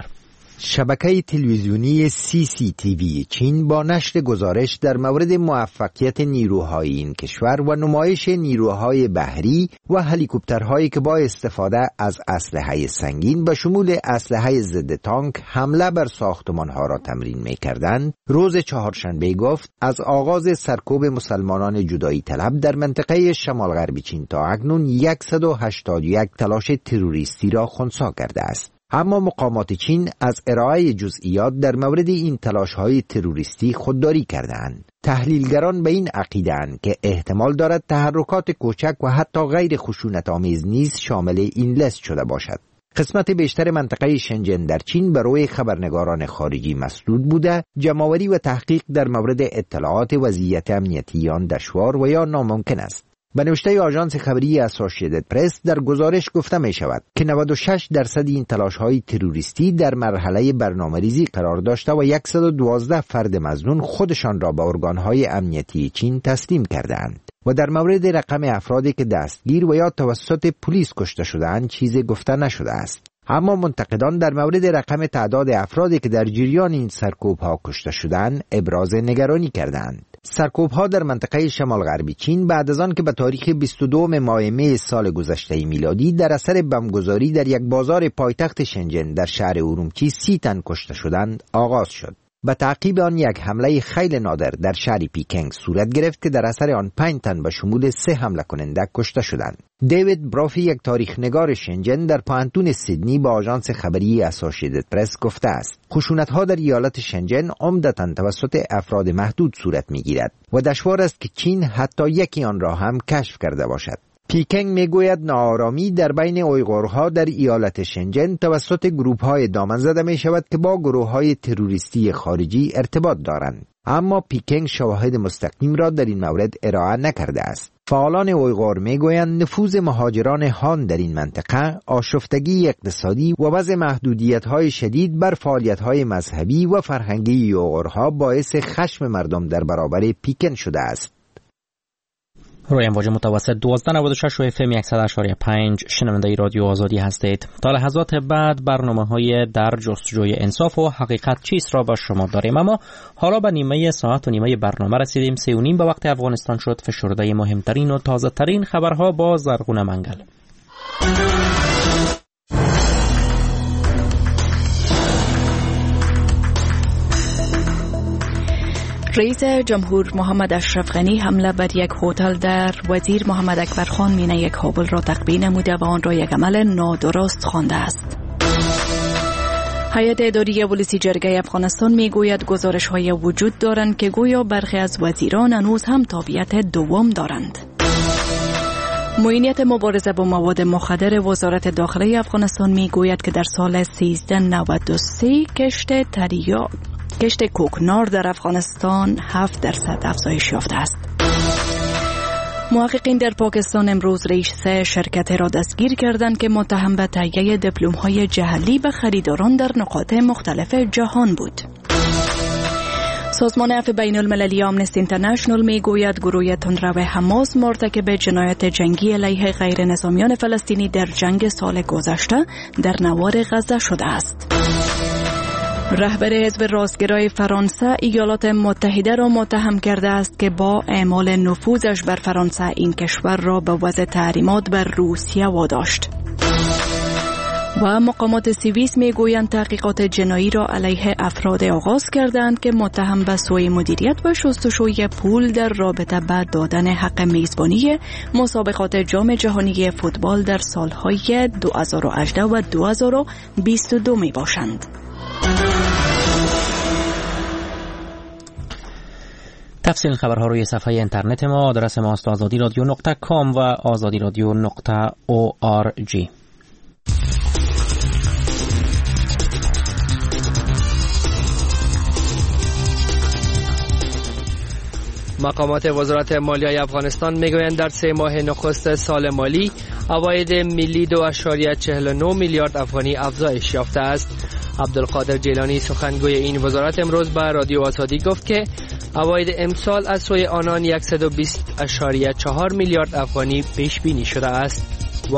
شبکه تلویزیونی سی سی تی وی چین با نشر گزارش در مورد موفقیت نیروهای این کشور و نمایش نیروهای بحری و هلیکوپترهایی که با استفاده از اسلحه سنگین به شمول اسلحه ضد تانک حمله بر ساختمانها را تمرین می‌کردند، روز چهارشنبه گفت از آغاز سرکوب مسلمانان جدایی طلب در منطقه شمال غربی چین تا اکنون صد و هشتاد و یک تلاش تروریستی را خنثی کرده است. اما مقامات چین از ارائه جزئیات در مورد این تلاش‌های تروریستی خودداری کردند. تحلیلگران به این عقیده‌اند که احتمال دارد تحرکات کوچک و حتی غیر خشونت‌آمیز نیز شامل این لیست شده باشد. قسمت بیشتر منطقه شنجن در چین به روی خبرنگاران خارجی مسدود بوده، جمع‌آوری و تحقیق در مورد اطلاعات وضعیت امنیتی آن دشوار و یا ناممکن است. به نوشته آژانس خبری اسوسییتد پرس در گزارش گفته می شود که نود و شش درصد این تلاش‌های تروریستی در مرحله برنامه‌ریزی قرار داشته و صد و دوازده فرد مظنون خودشان را به ارگان‌های امنیتی چین تسلیم کردند و در مورد رقم افرادی که دستگیر و یا توسط پلیس کشته شده‌اند چیزی گفته نشده است. اما منتقدان در مورد رقم تعداد افرادی که در جریان این سرکوب‌ها کشته شدند ابراز نگرانی کردند. سرکوب‌ها در منطقه شمال غربی چین بعد از آن که به تاریخ بیست و دو ماه می سال گذشته میلادی در اثر بمبگذاری در یک بازار پایتخت شنجن در شهر اورومچی سی تن کشته شدند آغاز شد. به تعقیب آن یک حمله خیلی نادر در شهر پیکنگ صورت گرفت که در اثر آن پنج تن به شمول سه حمله کننده کشته شدند. دیوید برافی، یک تاریخ‌نگار شنجن، در پانتون سیدنی با آژانس خبری اسوسییتد پرس گفته است خشونت‌ها در ایالت شنجن عمدتاً توسط افراد محدود صورت می‌گیرد و دشوار است که چین حتی یکی آن را هم کشف کرده باشد. پیکنگ میگوید ناآرامی در بین اویغورها در ایالت شنجن توسط گروه‌های دامن زده می شود که با گروه‌های تروریستی خارجی ارتباط دارند، اما پیکنگ شواهد مستقیم را در این مورد ارائه نکرده است. فعالان اویغور میگویند نفوذ مهاجران هان در این منطقه، آشفتگی اقتصادی و وضع محدودیت‌های شدید بر فعالیت‌های مذهبی و فرهنگی اویغورها باعث خشم مردم در برابر پیکن شده است. روی امواج متوسط دوازده نود و شش و اف ام صد و اشاره پنج شنونده رادیو آزادی هستید. تا لحظات بعد برنامه‌های در جستجوی انصاف و حقیقت چیست را با شما داریم، اما حالا به نیمه ساعت و نیمه برنامه رسیدیم. سه و نیم به وقت افغانستان شد. فشرده مهمترین و تازه ترین خبرها با زرغون منگل. رئیس جمهور محمد اشرف غنی حمله بر یک هتل در وزیر محمد اکبر خان مینه کابل را تقبیح نموده و آن را یک عمل نادرست خوانده است. هیئت اداری ولسی جرگه افغانستان میگوید گزارش‌های وجود دارند که گویا برخی از وزیران هنوز هم تابعیت دوم دارند. معینیت مبارزه با مواد مخدر وزارت داخله افغانستان میگوید که در سال سیزده نود و سه کشت تریاک کشت کوکنار در افغانستان هفت درصد افزایش یافته است. محققین در پاکستان امروز رئیس شرکت را دستگیر کردند که متهم به تهیه دیپلم‌های جعلی به خریداران در نقاط مختلف جهان بود. سازمان عفو بین المللی آمنستی اینترنشنال میگوید گروه تندرو حماس مرتکب جنایت جنگی علیه غیر نظامیان فلسطینی در جنگ سال گذشته در نوار غزه شده است. رهبر حزب راستگرای فرانسه ایالات متحده را متهم کرده است که با اعمال نفوذش بر فرانسه این کشور را به وضع تحریمات بر روسیه واداشت. و مقامات سوئیس میگویند تحقیقات جنایی را علیه افراد آغاز کردند که متهم به سوء مدیریت و شستشوی پول در رابطه با دادن حق میزبانی مسابقات جام جهانی فوتبال در سالهای دو هزار و هجده و دو هزار و بیست و دو می باشند. تفصیل خبرها روی صفحه اینترنت ما. آدرس ما است آزادی رادیو نقطه کام و آزادی رادیو نقطه او آر جی. مقامات وزارت مالیه افغانستان میگویند در سه ماه نخست سال مالی عواید ملی دو اشاریه چهل و نه میلیارد افغانی افزایش یافته است. عبدالقادر جیلانی سخنگوی این وزارت امروز به رادیو آزادی گفت که عواید امسال از سوی آنان صد و بیست اشاریه چهار میلیارد افغانی پیش بینی شده است.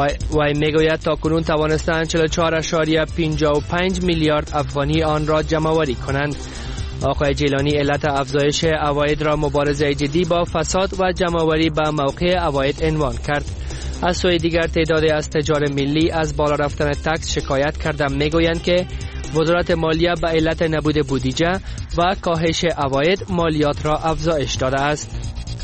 وی میگوید تاکنون توانستند چهل و چهار اشاریه پنجاه و پنج میلیارد افغانی آن را جمع‌آوری کنند. آقای جیلانی علت افزایش عواید را مبارزه جدی با فساد و جمع‌آوری به موقع عواید عنوان کرد. از سوی دیگر تعدادی از تجار ملی از بالا رفتن تکس شکایت کردند. میگویند که وزارت مالیه به علت نبود بودجه و کاهش عواید مالیات را افزایش داده است.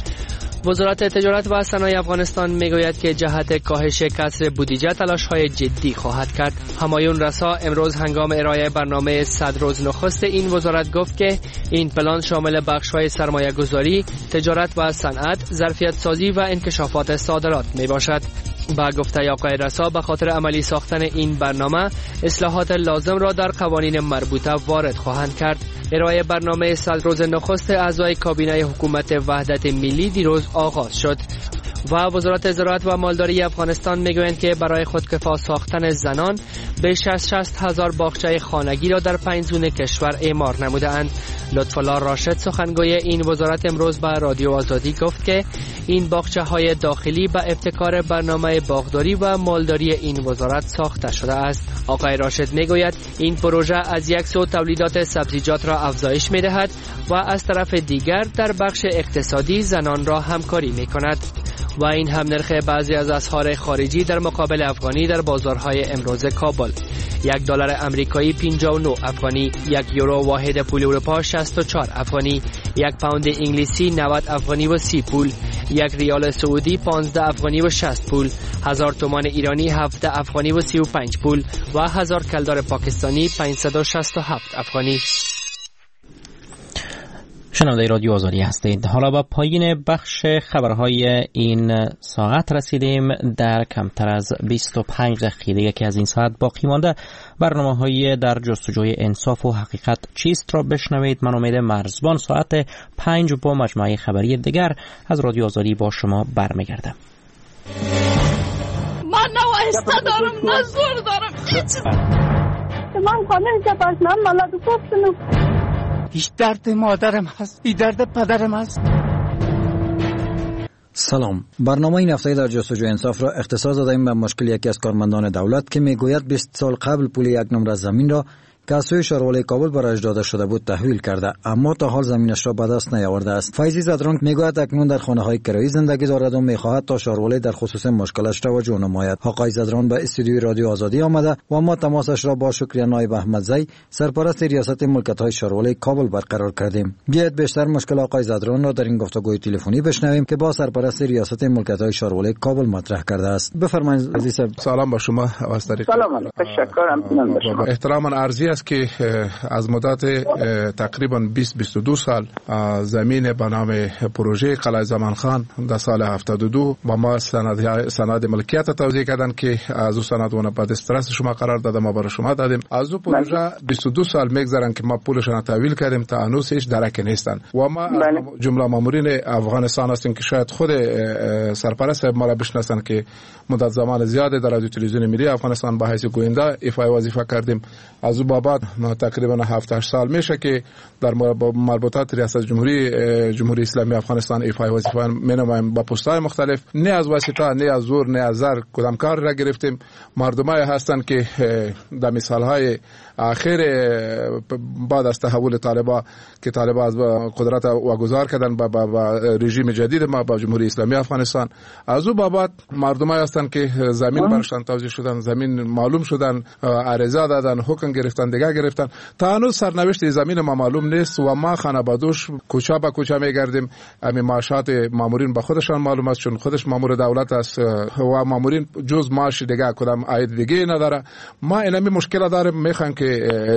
وزارت تجارت و صنایع افغانستان میگوید که جهت کاهش کسر بودجه تلاش‌های جدی خواهد کرد. همایون رسا امروز هنگام ارائه برنامه صد روز نخست این وزارت گفت که این پلان شامل بخش‌های سرمایه‌گذاری، تجارت و صنعت، ظرفیت سازی و انکشافات صادرات میباشد. با گفته آقای رسا به خاطر عملی ساختن این برنامه اصلاحات لازم را در قوانین مربوطه وارد خواهند کرد. ارائه برنامه صد روز نخست اعضای کابینه حکومت وحدت ملی دیروز آغاز شد و وزارت زراعت و مالداری افغانستان میگویند که برای خودکفا ساختن زنان به شصت هزار باغچه خانگی را در پنج زون کشور اعمار نموده‌اند. لطف‌الله راشد سخنگوی این وزارت امروز به رادیو آزادی گفت که این باغچه‌های داخلی به ابتکار برنامه باغداری و مالداری این وزارت ساخته شده است. آقای راشد میگوید این پروژه از یک سو تولیدات سبزیجات را افزایش می‌دهد و از طرف دیگر در بخش اقتصادی زنان را همکاری می‌کند. و این هم نرخ بعضی از اسعار خارجی در مقابل افغانی در بازارهای امروز کابل. یک دلار امریکایی پنجاه و نه افغانی، یک یورو واحد پول اروپا شصت و چهار افغانی، یک پوند انگلیسی نود افغانی و سی پول، یک ریال سعودی پانزده افغانی و شصت پول، هزار تومان ایرانی هفده افغانی و سی و پنج پول و هزار کلدار پاکستانی پانصد و شصت و هفت افغانی. شنونده رادیو آزادی هستید. حالا با پایین بخش خبرهای این ساعت رسیدیم. در کمتر از بیست و پنج دقیقه یکی از این ساعت باقی مانده برنامه‌های در جستجوی انصاف و حقیقت چیست را بشنوید. من امید مرزبان ساعت پنج با مجموعه خبری دیگر از رادیو آزادی با شما برمیگردم. من نه وایسته دارم نه زور دارم هیچ. من خانه جبرت من ملاد گفتم هیچ درد مادرم هست، هیچ درد پدرم هست. سلام. برنامه این هفته در جستجوی انصاف را اختصاص دادیم به مشکل یکی از کارمندان دولت که میگوید بیست سال قبل پول یک نمره زمین را که از سوی شارولای کابل برایش داده شده بود تحویل کرده، اما تا حال زمینش را به دست نیاورده است. فیضی زدران میگوید اکنون در خانه های کرایی زندگی دارد و میخواهد تا شارولای در خصوص مشکلش توجه نماید. آقای زدران به استودیوی رادیو آزادی آمده و ما تماسش را با شکریه نایب احمدزی سرپرست ریاست ملکیت های شارولای کابل برقرار کردیم. بیایید بیشتر مشکل آقای زدران را در این گفتگوی تلفنی بشنویم که با سرپرست ریاست ملکیت های شارولای کابل مطرح کرده است. بفرمایید عزیز. سلام با شما. سلام. تشکرم. احتراما عرضی است که از مدت تقریبا بیست بیست و دو سال زمین به نام پروژه قلعه زمان خان در سال هفتاد و دو با ما سند سند ملکیت توزیع کردن که از اون سند اون بعد استرس شما قرار دادم ما برای شما دادیم. از اون پروژه بیست و دو سال میگذرن که ما پولشون تحویل کردیم تا هنوز هیچ درک نیستن و ما جمله مامورین افغانستان هستیم که شاید خود سرپرست ما را بشناسن که مدت زمان زیاده در رادیو تلویزیون ملی افغانستان با حیث گوینده ایفای وظیفه کردیم. از اون بابت تقریبا هفت هشت سال میشه که در مربوطات ریاست جمهوری جمهوری اسلامی افغانستان ایفای وظیفه مینمایم با پست‌های مختلف، نه از واسطه نه از زور نه از زر کدام کار را گرفتیم. مردمای هستن که در مثالهای آخر بعد از تحول طالبان که طالبان از قدرت واگذار کردن با, با, با رژیم جدید ما با جمهوری اسلامی افغانستان، از او بابت مردمای هستن که زمین برشان توزیع شدن، زمین معلوم شدن، عرضه دادن، حکم گرفتن، دیگه گرفتن. تا هنوز سرنوشت زمین ما معلوم نیست و ما خانه بدوش کوچه به کوچه میگردیم. امی معاشات مامورین به خودشان معلوم است چون خودش مامور دولت است و مامورین جز معاش دیگه کدام عاید دیگه نداره. ما اینمی مشکل داریم، میخوام که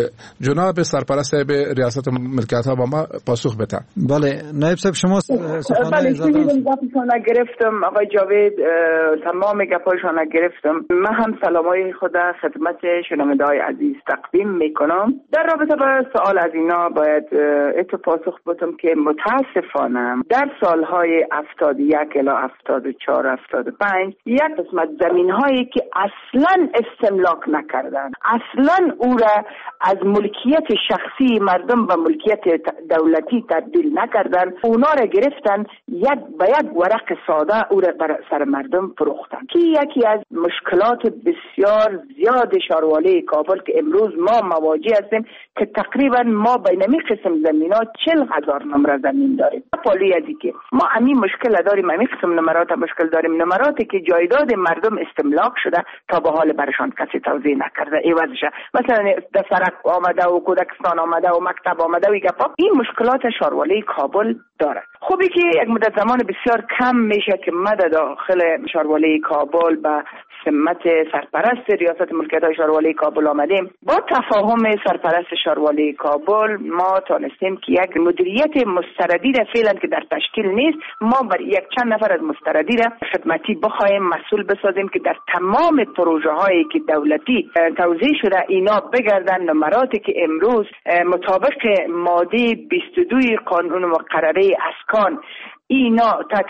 جناب سرپرست به ریاست ملکیت ها با ما پاسخ بده. بله نایب صاحب شما بله گپشون گرفتم آقای جاوید، تمام گپاشون گرفتم. من هم سلامای خود خدمت شنونده‌های عزیز تقدیم میکنم. در رابطه با سوال از اینا باید اتو پاسخ بدم که متاسفانه در سالهای هفتاد و یک الی هفتاد و چهار هفتاد و پنج یک قسمت زمین هایی که اصلا استملاک نکردن، اصلا او را از ملکیت شخصی مردم و ملکیت دولتی تبدیل نکردن، اونا را گرفتن یک به یک ورق ساده او را بر سر مردم فروختن که یکی از مشکلات بسیار زیاد شارواله کابل که امروز ما مواجه هستیم که تقریبا ما بین این قسم زمینا چل هزار نمره زمین داریم. پالی ازی که ما همین مشکل داریم، همین قسم نمرات مشکل داریم، نمراتی که جایداد مردم استملاک شده تا به حال برشان کسی توزیع نکرده ایوازشه، مثلا دفترک آمده و کودکستان آمده و مکتب آمده و گپا. این مشکلات شارواله کابل داره. خوبی که یک مدت زمان بسیار کم میشه که مد داخل شارواله کابل به سمت سرپرست ریاست ملکیت های شارواله کابل آمدیم. با تفاهم سرپرست شارواله کابل ما تانستیم که یک مدیریت مستردی را فعلا که در تشکیل نیست، ما بر یک چند نفر از مستردی را خدمتی بخوایم مسئول بسازیم که در تمام پروژه هایی که دولتی توزیع شده اینا بگردن نمراتی که امروز مطابق ماده بیست و دو قانون مقرره اسکان اینا تحت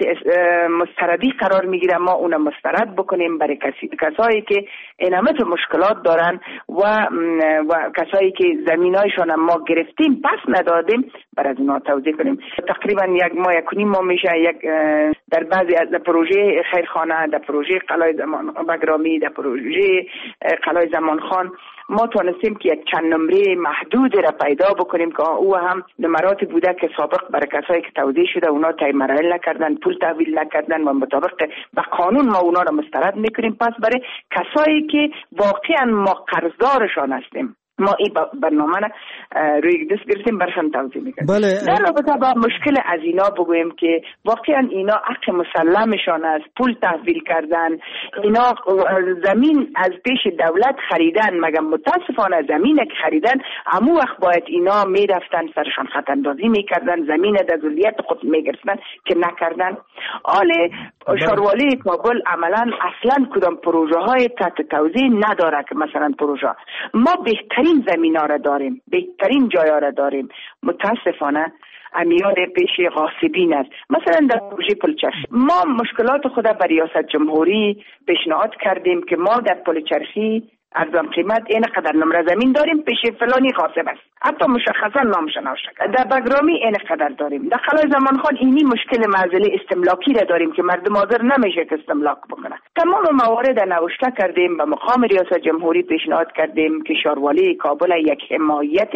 مستردی قرار میگیره، ما اون مسترد بکنیم برای کسی کسایی که اینمت مشکلات دارن و و کسایی که زمینایشون ما گرفتیم پس ندادیم بر از اونا توزیع کنیم. تقریبا یک ماه یک نیم ماه میشه یک در بعضی از پروژه خیرخانه، در پروژه قلعه زمان بگرامی، در پروژه قلعه زمان خان ما تونستیم که یک چند نمره محدود را پیدا بکنیم که او هم نمراتی بوده که سابق برای کسایی که توزیع شده اونا تای مراحل نکردن، پول تحویل نکردن و مطابق به قانون ما اونا را مسترد میکنیم. پس برای کسایی که واقعا ما قرضدارشان هستیم ما این برنامه را روی دست گرفتیم برشان توضیح میکنیم. بله. در رابطه با مشکل از اینا بگویم که واقعا اینا حق مسلمشان است، پول تحویل کردن، اینا زمین از پیش دولت خریدن، مگر متاسفانه زمین که خریدن همون وقت باید اینا میرفتن سرشان خط اندازی میکردن، زمین در ذلیت خود میگرفتن که نکردن. آله شاروالی کابل عملا اصلا کدام پروژه های تحت توزیع نداره که مثلا پروژه ما بهترین زمین ها را داریم، بهترین جای ها را داریم، متاسفانه امیال پیش غاصبین است. مثلا در پروژه پلچرخی ما مشکلات خود بر ریاست جمهوری پیشنهاد کردیم که ما در پلچرخی ارزان قیمت این قدر نمره زمین داریم پیش فلانی غاصب است، حتی مشخصا نامش نوشته. در بگرامی این قدر داریم. در قلعه زمان خان اینی مشکل معضله استملاکی را داریم که مردم حاضر نمیشه که استملاک بکنه. تمام موارد نوشته کردیم، به مقام ریاست جمهوری پیشنهاد کردیم که شاروالی کابل یک حمایت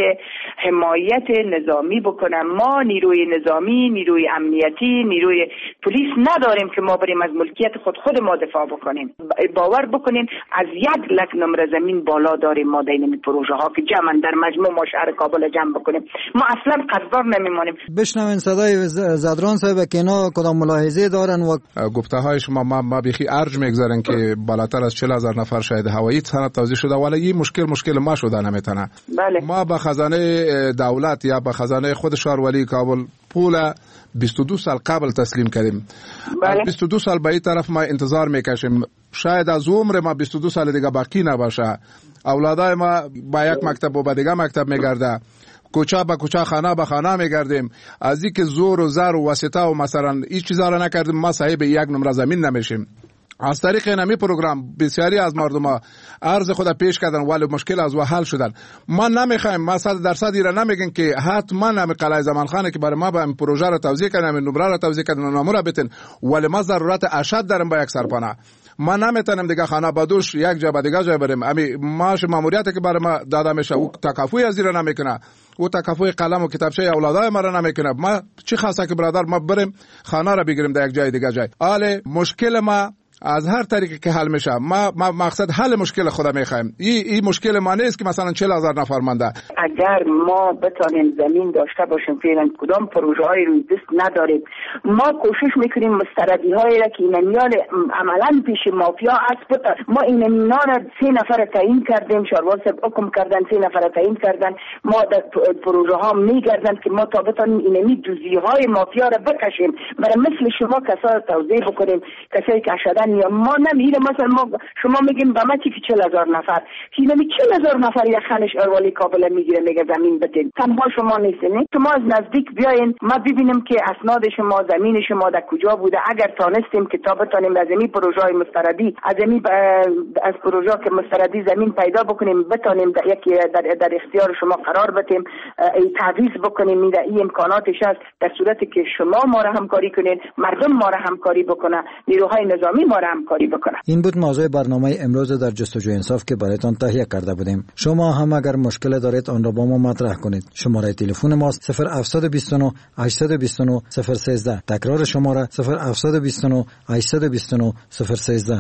حمایت نظامی بکنه. ما نیروی نظامی، نیروی امنیتی، نیروی پلیس نداریم که ما بریم از ملکیت خود خود ما دفاع بکنیم. باور بکنین از یک لک نمره زمین بالا داریم ما در این پروژه ها که جمع در مجموع ما شهر کابل جمع بکنیم. ما اصلا قرضدار نمیمانیم. بشنوین صدای زدران صاحب که اینا کدام ملاحظه دارن و گفته های شما ما ما بخی ارج میگذارن که بالاتر از چهل هزار نفر شاید هوایی سند توزیع شده، ولی این مشکل مشکل ما شده نمیتونه. بله. ما به خزانه دولت یا به خزانه خود شهرولی کابل پول بیست و دو سال قبل تسلیم کردیم. بله. بیست و دو سال به این طرف ما انتظار میکشیم، شاید از عمر ما بیست و دو سال دیگه باقی نباشه. اولادای ما با یک مکتب و با دیگه مکتب میگرده، کوچه با کوچه، خانه با خانه میگردیم. از این که زور و زر و واسطه و مثلا هیچ چیزا را نکردیم ما صاحب یک نمره زمین نمیشیم. از طریق اینمی پروگرام بسیاری از مردم ها عرض خود پیش کردن ولی مشکل از و حل شدن. ما نمیخوایم، ما صد درصد ایران نمیگن که حتما هم قلعه زمان خانه که برای ما با این پروژه را توزیع کردن، این نمره را توزیع کردن، نامه را بتن، ولی ما ضرورت اشد داریم با یک سرپناه. ما نمیتونیم دیگه خانه بدوش یک جا به دیگه جا بریم. امی ماش ماموریتی که برای ما داده میشه او تکافوی از ایران نمیکنه، او تکافوی قلم و کتابچه اولادای ما را نمیکنه. ما چی خاصه که برادر ما بریم خانه را بگیریم در یک جای دیگه جای. آله مشکل ما از هر طریقی که حل میشه. ما, ما مقصد حل مشکل خود میخوایم. این این مشکل ما نیست که مثلا چهل هزار نفر مانده. اگر ما بتونیم زمین داشته باشیم فعلا کدام پروژه های روی دست نداریم، ما کوشش میکنیم مستردی های را که اینمیان عملا پیش مافیا است. ما اینمینا را سه نفر تعیین کردیم، شاروال صاحب حکم کردن سه نفر تعیین کردن. ما در پروژه ها میگردن که ما تا بتونیم اینمی دوزی های مافیا را بکشیم، برای مثل شما کسا توزیع بکنیم، کسایی که شدن یا ما نمیره. مثلا ما شما میگیم به ما چی که چهل هزار نفر اینمی چهل هزار نفر یک خانش اروالی کابل میگیره میگه زمین بدین. تنها شما نیستین، شما از نزدیک بیاین ما ببینیم که اسناد شما، زمین شما در کجا بوده. اگر تانستیم که تا بتونیم از این پروژه مستردی از این از پروژه که مستردی زمین پیدا بکنیم بتونیم در یکی در, در اختیار شما قرار بدیم، تعویض بکنیم. این این امکاناتش هست در صورتی که شما ما را همکاری کنین، مردم ما را همکاری بکنه، نیروهای نظامی ما را همکاری بکنه. این بود موضوع برنامه امروز در جستجو انصاف که برایتان تهیه کرده بودیم. شما هم اگر مشکل دارید آن را با ما مطرح کنید. شماره تلفن ما صفر هفت دو نه هشت دو نه صفر یک سه. تکرار شماره صفر هفت دو نه هشت دو نه صفر یک سه.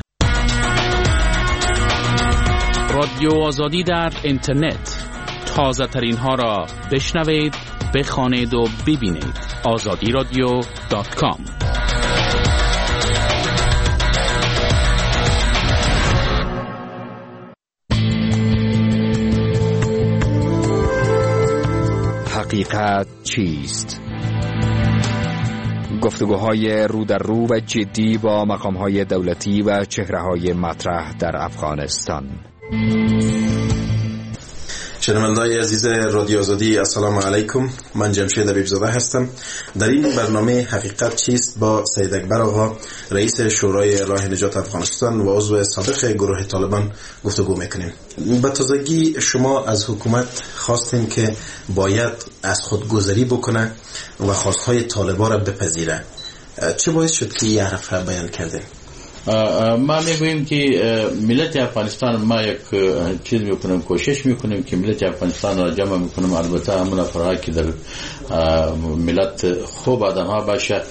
رادیو آزادی در اینترنت، تازه ترین ها را بشنوید، بخوانید و ببینید. آزادی رادیو دات کام. حقیقت چیست؟ گفتگوهای رو در رو و جدی با مقامهای دولتی و چهره‌های مطرح در افغانستان. شنونده‌های عزیز رادیو آزادی، السلام علیکم. من جمشید حبیبزاده هستم. در این برنامه حقیقت چیست با سید اکبر آقا، رئیس شورای راه نجات افغانستان و عضو سابق گروه طالبان گفتگو میکنیم. به تازگی شما از حکومت خواستین که باید از خودگذری بکنه و خواستهای طالبان را بپذیره. چه باعث شد که یه حرف بیان کرده؟ ما میگوییم که ملت افغانستان، ما یک چیز میکنیم، کوشش میکنیم که ملت افغانستان را جمع میکنیم. البته همون افراد که در ملت خوب آدم ها باشه،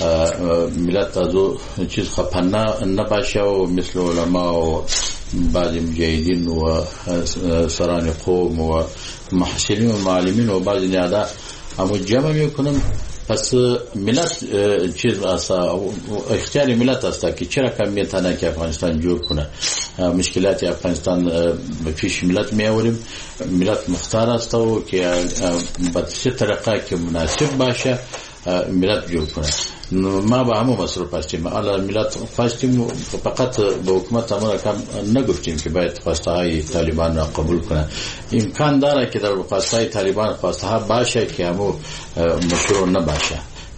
ملت از او چیز خپن نباشه و مثل علما و بعضی مجاهدین و سران قوم و محصلین و معلمین و بعضی نیاده همو جمع میکنیم. پس ملت چیز اسا اختیار ملت است که چرا کم میتونه که افغانستان جور کنه. مشکلات افغانستان به پیش ملت میآوریم. ملت مختار است و که به چه طریقه که مناسب باشه ملت جور کنه. ما با همه مصروف هستیم. حالا ملت خواستیم فقط به حکومت ما کم نگفتیم که باید خواسته های طالبان را قبول کنه. امکان داره که در خواسته های طالبان خواسته ها باشه که همو مشروع نباشه.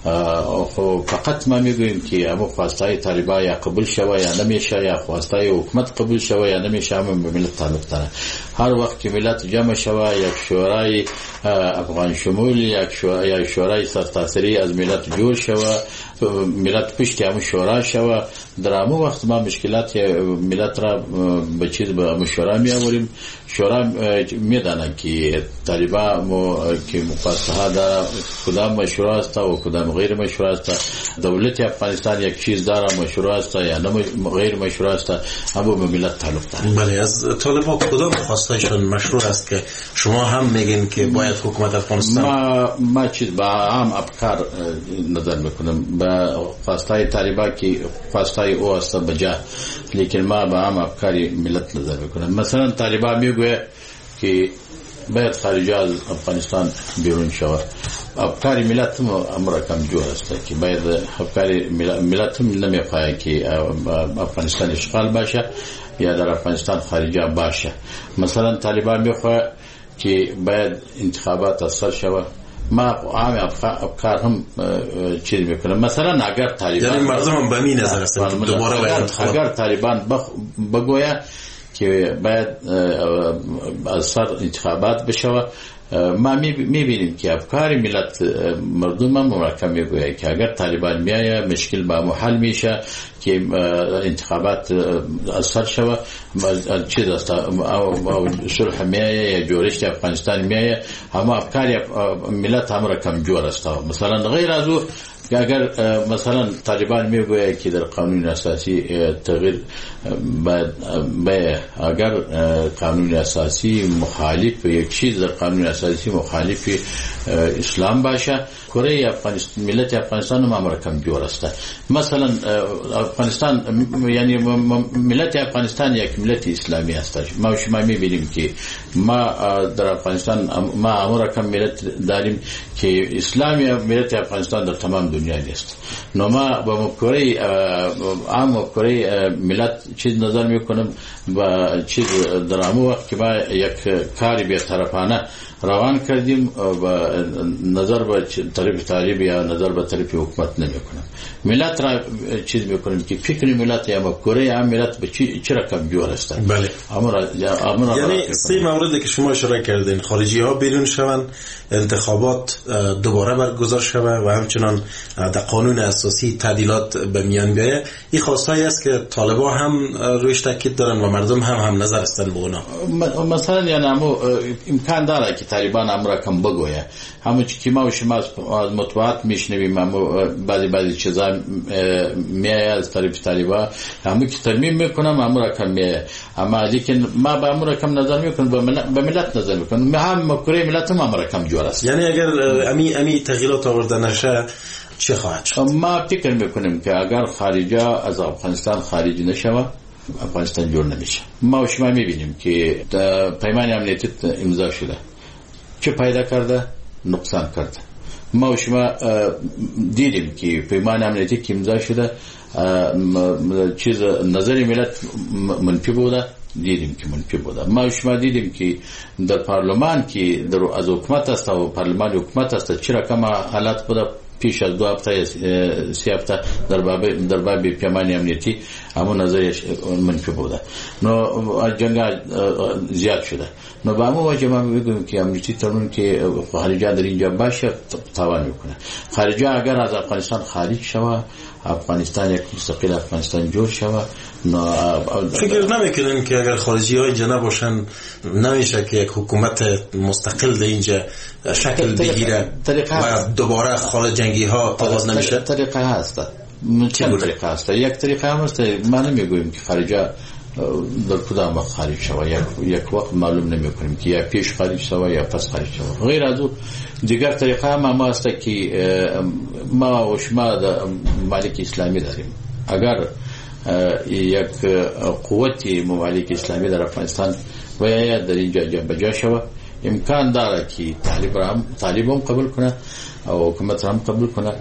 خب فقط ما میگوییم که همو خواسته های طالبان یا قبول شوه یا نمیشه، یا خواسته های حکومت قبول شوه یا نمیشه، همون به ملت تعلق داره. هر وقت که ملت جمع شوه، یک شورای افغان شمول، یک شورای شورای سرتاسری از ملت جور شوه، ملت پشت همون شورا شوه، در همون وقت ما مشکلات ملت را به چیز به مشورا می آوریم. شورا میدانن که طالبان که مقاصده ها داره کدام مشروع است و کدام غیر مشروع است. دولت افغانستان یک چیز داره مشروع است یا غیر مشروع است، اما به ملت تعلق داره. بله، از طالبان کدام خواستایشان مشروع است که شما هم میگین که باید حکومت افغانستان؟ ما ما چیز با هم افکار نظر میکنم. با خواستای طالبان که خواستای او است بجا، لیکن ما با هم افکاری ملت نظر میکنم. مثلا طالبان میگوه که باید خارج از افغانستان بیرون شود. افکاری ملت هم امر کم جور است که باید افکاری ملت هم نمیخواه که افغانستان اشغال باشه یا در افغانستان خارجه باشه. مثلا طالبان میخواه که باید انتخابات اصل شود. ما عام افکار هم چیز میکنم. مثلا اگر طالبان، یعنی مردم هم به می نظر هستند دوباره باید اگر طالبان بگوید که باید از سر انتخابات بشود، ما میبینیم که افکار ملت مردم هم مرکب میگوید که اگر طالبان میایه مشکل با محل میشه که انتخابات از سر شود. چیز است صلح میایه یا جورش افغانستان میایه، همه افکار ملت هم رقم جور است. مثلا غیر از او اگر مثلا طالبان میگوید که در قانون اساسی تغییر باید اگر قانون اساسی مخالف یک چیز در قانون اساسی مخالف اسلام باشه، کره افغانستان ملت افغانستان هم رقم جور است. مثلا افغانستان یعنی ملت افغانستان یک ملت اسلامی است. ما شما میبینیم که ما در افغانستان ما امر رقم ملت داریم که اسلامی ملت افغانستان در تمام دنیا نیست. نو ما با کره عام کره ملت چیز نظر میکنم و چیز در همون وقت که ما یک کاری بی‌طرفانه روان کردیم و نظر به طرف طالب یا نظر به طرف حکومت نمیکنم. ملت را چیز میکنیم که فکر ملت یا مفکوره هم ملت به چه رقم جور است. بله. امر امر یعنی سه موردی که شما اشاره کردین، خارجی ها بیرون شوند، انتخابات دوباره برگزار شود و همچنان در قانون اساسی تعدیلات به میان بیاید، این خواستایی است که طالبان هم رویش تاکید دارن و مردم هم هم نظر هستند به اونا. مثلا یعنی همو امکان داره که طالبان امر کم بگویه، همون چی که ما و شما از مطبوعات میشنویم، همو بعضی بعضی چیزا میایه از طرف طالبان، همون که ترمیم میکنم امر کم میایه، اما لیکن ما به امر کم نظر میکنم، به ملت نظر میکنم، هم مکره ملت هم امر کم جور است. یعنی اگر امی امی تغییرات آورده نشه چه خواهد شد؟ ما فکر میکنیم که اگر خارجه از افغانستان خارج نشود افغانستان جور نمیشه. ما و شما میبینیم که پیمان امنیتی امضا شده، چه پیدا کرده؟ نقصان کرده. ما و شما دیدیم که پیمان امنیتی که امضا شده چیز نظر ملت منفی بوده، دیدیم که منفی بوده. ما و شما دیدیم که در پارلمان که در از حکومت است و پارلمان حکومت است چه رقم حالات بوده. پیش از دو هفته سه هفته در باب در باب پیمان امنیتی همون نظرش منفی بوده. نو جنگ زیاد شده. نو با همون وجه ما میگویم که امنیتی ترمون که خارجه در اینجا باشه تاوان میکنه. خارجه اگر از افغانستان خارج شود، افغانستان یک مستقل افغانستان جور شود، فکر نمیکنین که اگر خارجی ها اینجا نباشن نمیشه که یک حکومت مستقل در اینجا شکل بگیره و دوباره خال جنگی ها آغاز نمیشه؟ طریقه هست. چند طریقه هست؟ یک طریقه هم هست. ما نمیگویم که خارجه در کدام وقت خارج شود، یک یک وقت معلوم نمیکنیم که یا پیش خارج شود یا پس خارج شود. غیر از او دیگر طریقه هم ما هست که ما و شما ممالک اسلامی داریم. اگر یک قوت ممالک اسلامی در افغانستان و یا در اینجا جنبجا شود، امکان داره که طالب هم طالب هم قبول کنه و حکومت هم قبول کنه.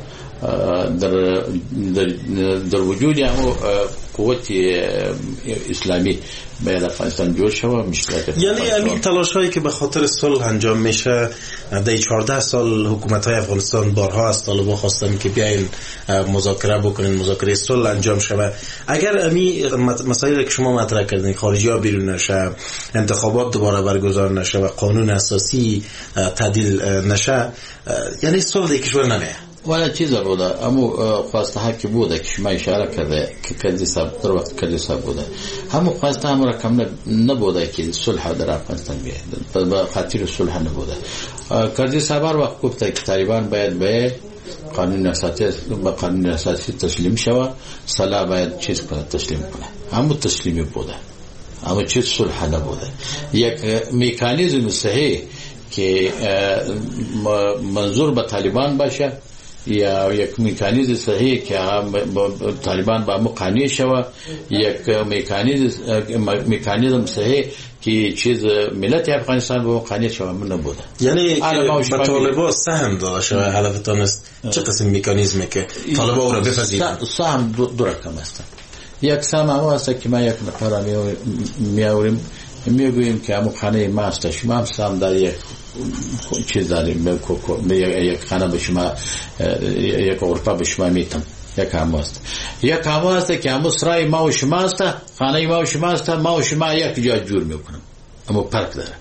در در, در وجود همو قوت اسلامی باید افغانستان جور شود مشکلات. یعنی همین تلاش هایی که به خاطر صلح انجام میشه در چهارده سال حکومت های افغانستان بارها از طالبان خواستن که بیاین مذاکره بکنین، مذاکره صلح انجام شود. اگر امی مسائلی که شما مطرح کردین خارجی ها بیرون نشه، انتخابات دوباره برگزار نشه و قانون اساسی تعدیل نشه، یعنی صلح در کشور نمیه. ولا چیزا بوده. امو خواسته ها که بوده که شما اشاره کرده که کردی صاحب در وقت کردی صاحب بوده، همو خواسته همو رقم نبوده که صلح در افغانستان بیاید، با خاطر صلح نبوده. کردی صاحب هر وقت گفته که طالبان باید به قانون اساسی با قانون اساسی تسلیم شود، صلاح باید چیز کنه، تسلیم کنه. همو تسلیمی بوده، همو چیز صلح نبوده. یک مکانیزم صحیح که منظور به طالبان باشه یا یک مکانیزم صحیح که طالبان با مقانع شود، یک مکانیزم مکانیزم صحیح که چیز ملت افغانستان با مقانع شود من نبوده. یعنی به طالبان سهم داده شود. هدفتان است چه قسم مکانیزمی که طالبان او را بپذیرند؟ سهم دو, دو رقم است. یک سهم هم است که ما یک نفر میاوریم میگوییم که همون خانه ما است، شما هم سهم در یک چیز داریم، یک خانه به شما، یک غرفه به شما میتم، یک هم است. یک هم است که همون سرای ما و شما است، خانه ما و شما است، ما و شما یک جا جور میکنم، اما فرق داره.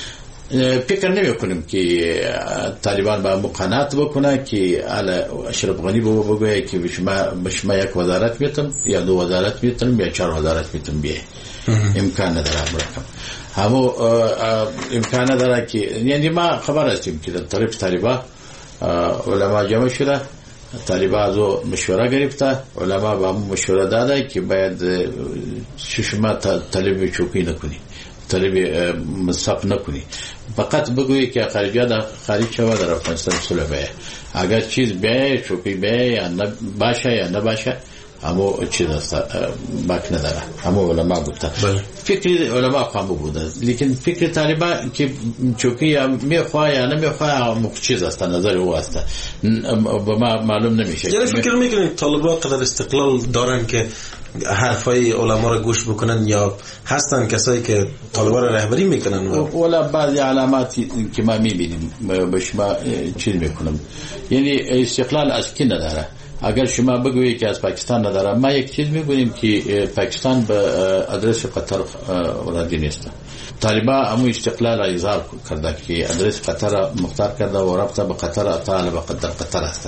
فکر نمی کنیم که طالبان با مقانعت بکنه که اشرف غنی بگو بگوه که به شما به شما یک وزارت میتم یا دو وزارت میتم یا چهار وزارت میتم بیه. امکان نداره مرکم. همو امکان نداره که یعنی ما خبر هستیم که در طرف طالبان علما جمع شده، طالبان از او مشوره گرفته، علما با همون مشوره داده که باید شما طالب چوکی نکنی، طالب مصف نکنی، فقط بگویی که خارجه در خارج شود در افغانستان صلح بیه. اگر چیز بیه چوکی بیه یا باشه یا نباشه همو چیز است باک نداره. همو علما گفتن فکر علما قام بوده، لیکن فکر طالبان که چوکی میخواه یا نمیخواه مخ چیز است، نظر او است، به ما معلوم نمیشه. یعنی فکر میکنید طالبان قدر استقلال دارن که حرفای علما را گوش بکنن یا هستن کسایی که طالبان را رهبری میکنن؟ ولا بعضی علاماتی که ما میبینیم به شما چیز میکنم، یعنی استقلال از کی نداره. اگر شما بگویی که از پاکستان نداره، ما یک چیز میگوییم که پاکستان به ادرس قطر راضی نیست. طالبان همو استقلال را اظهار کرده که ادرس قطر مختار کرده و رفته به قطر، طالب قطر قطر است.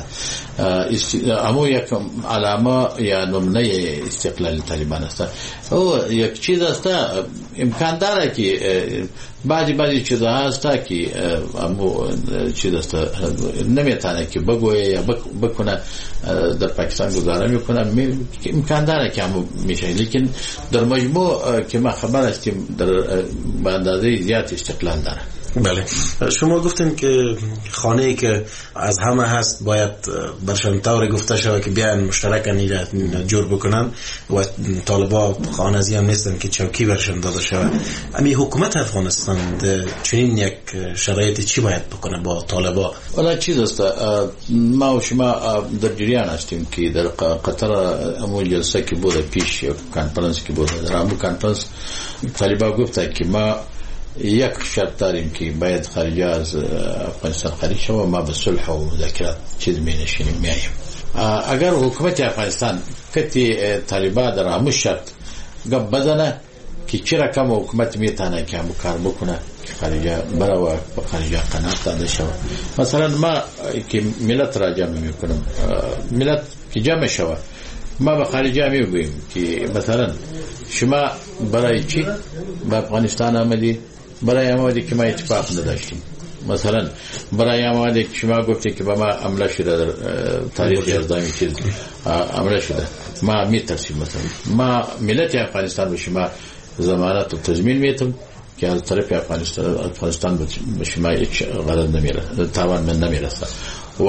همو یک علامه یا نمونه استقلال طالبان است. او یک چیز است، امکان داره که بعضی بعضی چیزها هست که همو چیز است نمیتونه که بگویه یا بکنه در پاکستان گزاره میکنه، امکان داره که همو میشه، لیکن در مجموع که ما خبر هستیم در به اندازه زیاد استقلال داره. بله، شما گفتین که خانه‌ای که از همه هست باید برشان طور گفته شود که بیان مشترکاً ایجاد جور بکنن و طالبان خانه ازی هم نیستن که چوکی برشان داده شود. امی حکومت افغانستان چنین یک شرایطی چی باید بکنه با طالبان؟ ولی چیز است، ما و شما در جریان هستیم که در قطر همون جلسه که بوده پیش کنفرانس که بوده، در همون کنفرانس طالبان گفته که ما یک شرط داریم که باید خارجه از افغانستان خارج شود، ما به صلح و مذاکرات چیز می نشینیم میاییم. اگر حکومت افغانستان کتی طالبان در همون شرط گپ بزنه که چه رقم حکومت میتونه که همون کار بکنه که خارجه برای و خارجه قناعت داده شود. مثلا ما که ملت را جمع میکنم، ملت که جمع شود، ما به خارجه میگوییم که مثلا شما برای چی به افغانستان آمدی؟ برای آمدی که ما اتفاق نداشتیم. مثلا برای آمده که شما گفتی که با ما عمله شده در تاریخ ارزامی چیز عمله شده، ما میترسیم. مثلا ما ملت افغانستان به شما ضمانت و تضمین میتم که از طرف افغانستان افغانستان به شما هیچ غرض نمیره، تاوان من نمیرسه و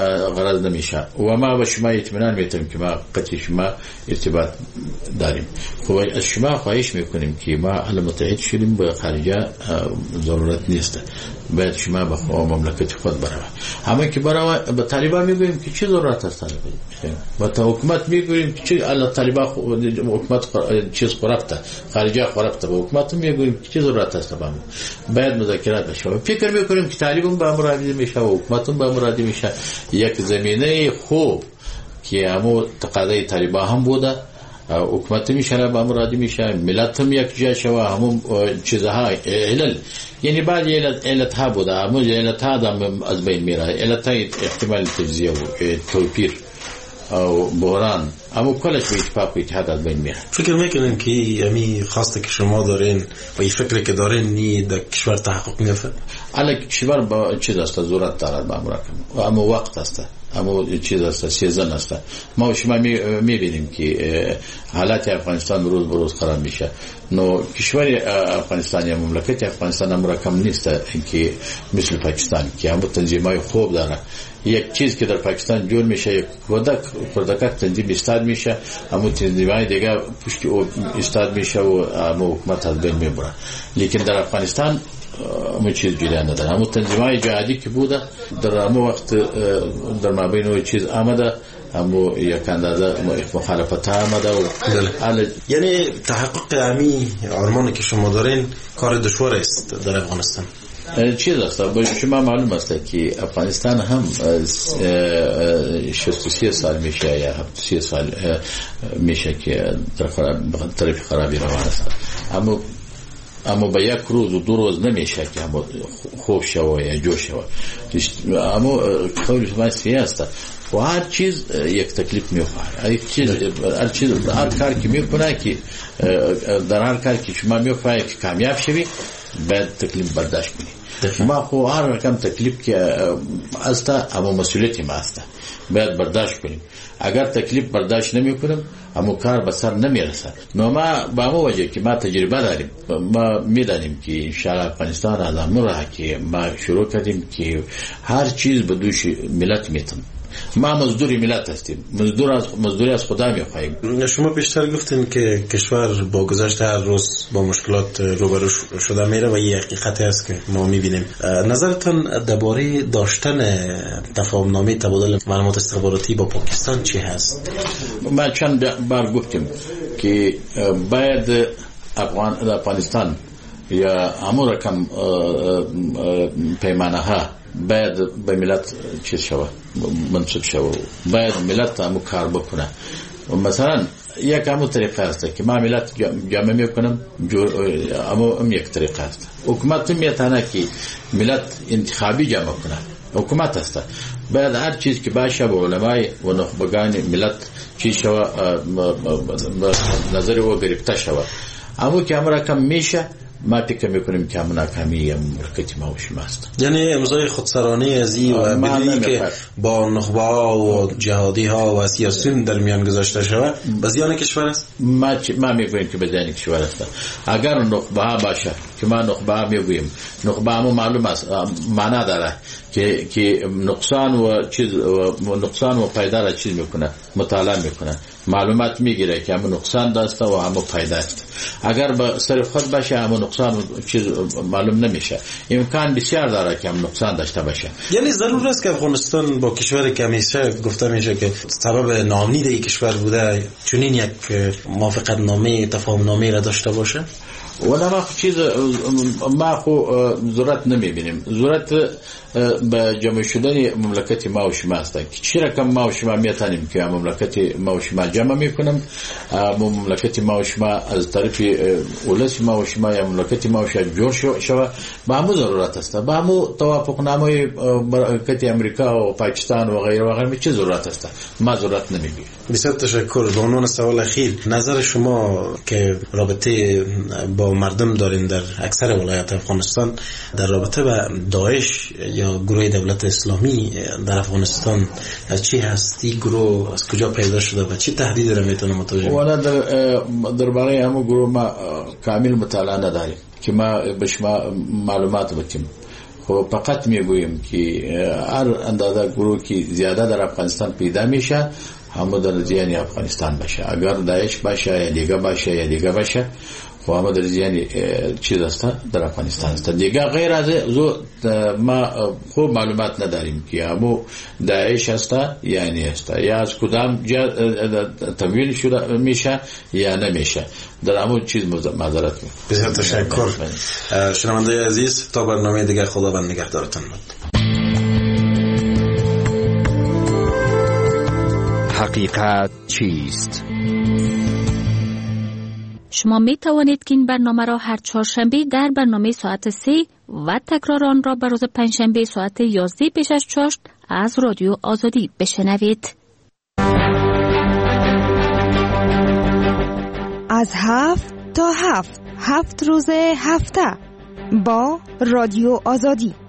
غرض نمیشه و ما به شما اطمینان میتیم که ما قطعی شما ارتباط داریم. خب از شما خواهش میکنیم که ما اهل متحد شدیم، به خارجه ضرورت نیست، باید شما به مملکت خود برای همه که برای به طالبان میگوییم که چه ضرورت است و تا حکومت میگوییم که چه الله طالبان حکومت چیز خرابته، خارجه خرابته، به حکومت میگوییم که چه ضرورت است. با باید مذاکرات بشه. فکر میکنیم که طالبان با مرادی میشه و حکومت با مرادی میشه. یک زمینه خوب که همو تقاضای طالبان هم بوده، حکومت میشه با مرادی میشه، ملت هم یک جا شوه، همون چیزها علل یعنی بعد علت علت ها بوده، همون علت ها دام از بین میره، علت های احتمال تجزیه و توپیر او بحران اما کلش به اتفاق و اتحاد از بین میره. فکر میکنین که یعنی خواسته که شما دارین و این فکر که دارین نی در کشور تحقق میفته؟ الان کشور با چیز است، ضرورت دارد با امرکم، اما وقت است، اما چیز است، سیزن است. ما شما میبینیم که حالت افغانستان روز به روز خراب میشه. نو کشور افغانستان یا مملکت افغانستان امرکم نیست که مثل پاکستان که همون تنظیمای خوب داره. یک چیز که در پاکستان جور میشه، یک کودک کودک تنظیم استاد میشه، اما تنظیمای دیگه پشت او استاد میشه و اما حکومت از بین میبره. لیکن در افغانستان همه چیز جریان نداره. همون تنظیمای جهادی که بوده در همون وقت در مابین او چیز آمده، همون یک اندازه مخالفت آمده و یعنی تحقق امی آرمانی که شما دارین کار دشوار است در افغانستان. چیز است با شما معلوم است که افغانستان هم شصت و سه سال میشه یا هفتاد و سه سال میشه که در طرف خرابی روان است، اما اما با یک روز و دو روز نمیشه که اما خوب شوه یا جو شوه. اما قول شما سیاست و هر چیز یک تکلیف میخواه، هر چیز هر چیز هر کار که میکنه که در هر کار که شما میخواه که کامیاب شوی باید تکلیف برداشت کنی. ما خو هر رقم تکلیف که است اما مسئولیتی ما است، باید برداشت کنیم. اگر تکلیف برداشت نمی کنیم اما کار به سر نمی رسد. نو ما با همون وجه که ما تجربه داریم، ما میدانیم که انشاءالله افغانستان از همون راه که ما شروع کردیم که هر چیز به دوش ملت میتم. ما مزدوری ملت هستیم، مزدور از مزدوری از خدا میخواهیم. شما پیشتر گفتین که کشور با گذشت هر روز با مشکلات روبرو شده میره و این حقیقت است که ما میبینیم. نظرتان درباره داشتن تفاهم نامه تبادل معلومات استخباراتی با پاکستان چی هست؟ ما چند بار گفتیم که باید افغان افغانستان یا همون رقم پیمانه ها باید به ملت چیز شوه، منصوب شوه، باید ملت همو کار بکنه. مثلا یک همو طریقه است که ما ملت جمع میکنم، اما هم یک طریقه است. حکومت میتونه که ملت انتخابی جمع کنه، حکومت است. باید هر چیز که باشه با علمای و نخبگان ملت چیز شوه، نظر او گرفته شوه. اما که همه رقم میشه ما فکر میکنیم که همون ناکامی مملکت ما و شما است. یعنی امضای خودسرانه از این و بدلی که با نخبه و جهادی ها و سیاسیون در میان گذاشته شود به زیان کشور است؟ ما ما میگوییم که به زیان کشور است. اگر نخبه ها باشه که ما نخبه ها میگوییم، نخبه ها معلوم است معنا داره که که نقصان و چیز و نقصان و پایدار را چیز میکنه، مطالعه میکنه، معلومات میگیره که هم نقصان داشته و هم فایده است. اگر به سر خود باشه هم نقصان چیز معلوم نمیشه، امکان بسیار داره که هم نقصان داشته باشه. یعنی ضرور است که افغانستان با کشوری که همیشه گفته میشه که سبب ناامنی این کشور بوده چنین یک موافقت نامه تفاهم نامه را داشته باشه؟ و نه ما چیز ما خو ضرورت نمیبینیم. ضرورت به جمع شدن مملکت ما و شما است که چی رقم ما و شما میتونیم که مملکت ما و شما جمع میکنم. مملکت ما و شما از طرف اولس ما و شما یا مملکت ما و شما جور شوه به همون ضرورت است. به همون توافق نامه مملکت امریکا و پاکستان و غیره و غیره چه ضرورت است؟ ما ضرورت نمیبینیم. بسیار تشکر. به عنوان سوال اخیر، نظر شما که رابطه با مردم دارین در اکثر ولایات افغانستان در رابطه با داعش یا گروه دولت اسلامی در افغانستان از چی هست؟ این گروه از کجا پیدا شده و چی تهدیدی را میتونه متوجه بشه؟ والا در درباره همون گروه ما کامل مطالعه نداریم که ما به شما معلومات بدیم. خب فقط میگوییم که هر اندازه گروه که زیاده در افغانستان پیدا میشه همه در زیانی افغانستان باشه. اگر داعش باشه یا دیگه باشه یا دیگه باشه خب همه در زیانی چیز است در افغانستان است. دیگه غیر از زو ما خوب معلومات نداریم که همه داعش است یا نیست یا از کدام جا تمویل شده میشه یا نمیشه. در همه چیز معذرت میکنم. بسیار تشکر. شنونده عزیز، تا برنامه دیگر خداوند نگهدارتان باد. حقیقت چیست؟ شما می توانید که این برنامه را هر چهارشنبه در برنامه ساعت سه و تکرار آن را به روز پنجشنبه ساعت یازده پیش از چاشت از رادیو آزادی بشنوید. از هفت تا هفت هفت روز هفته با رادیو آزادی.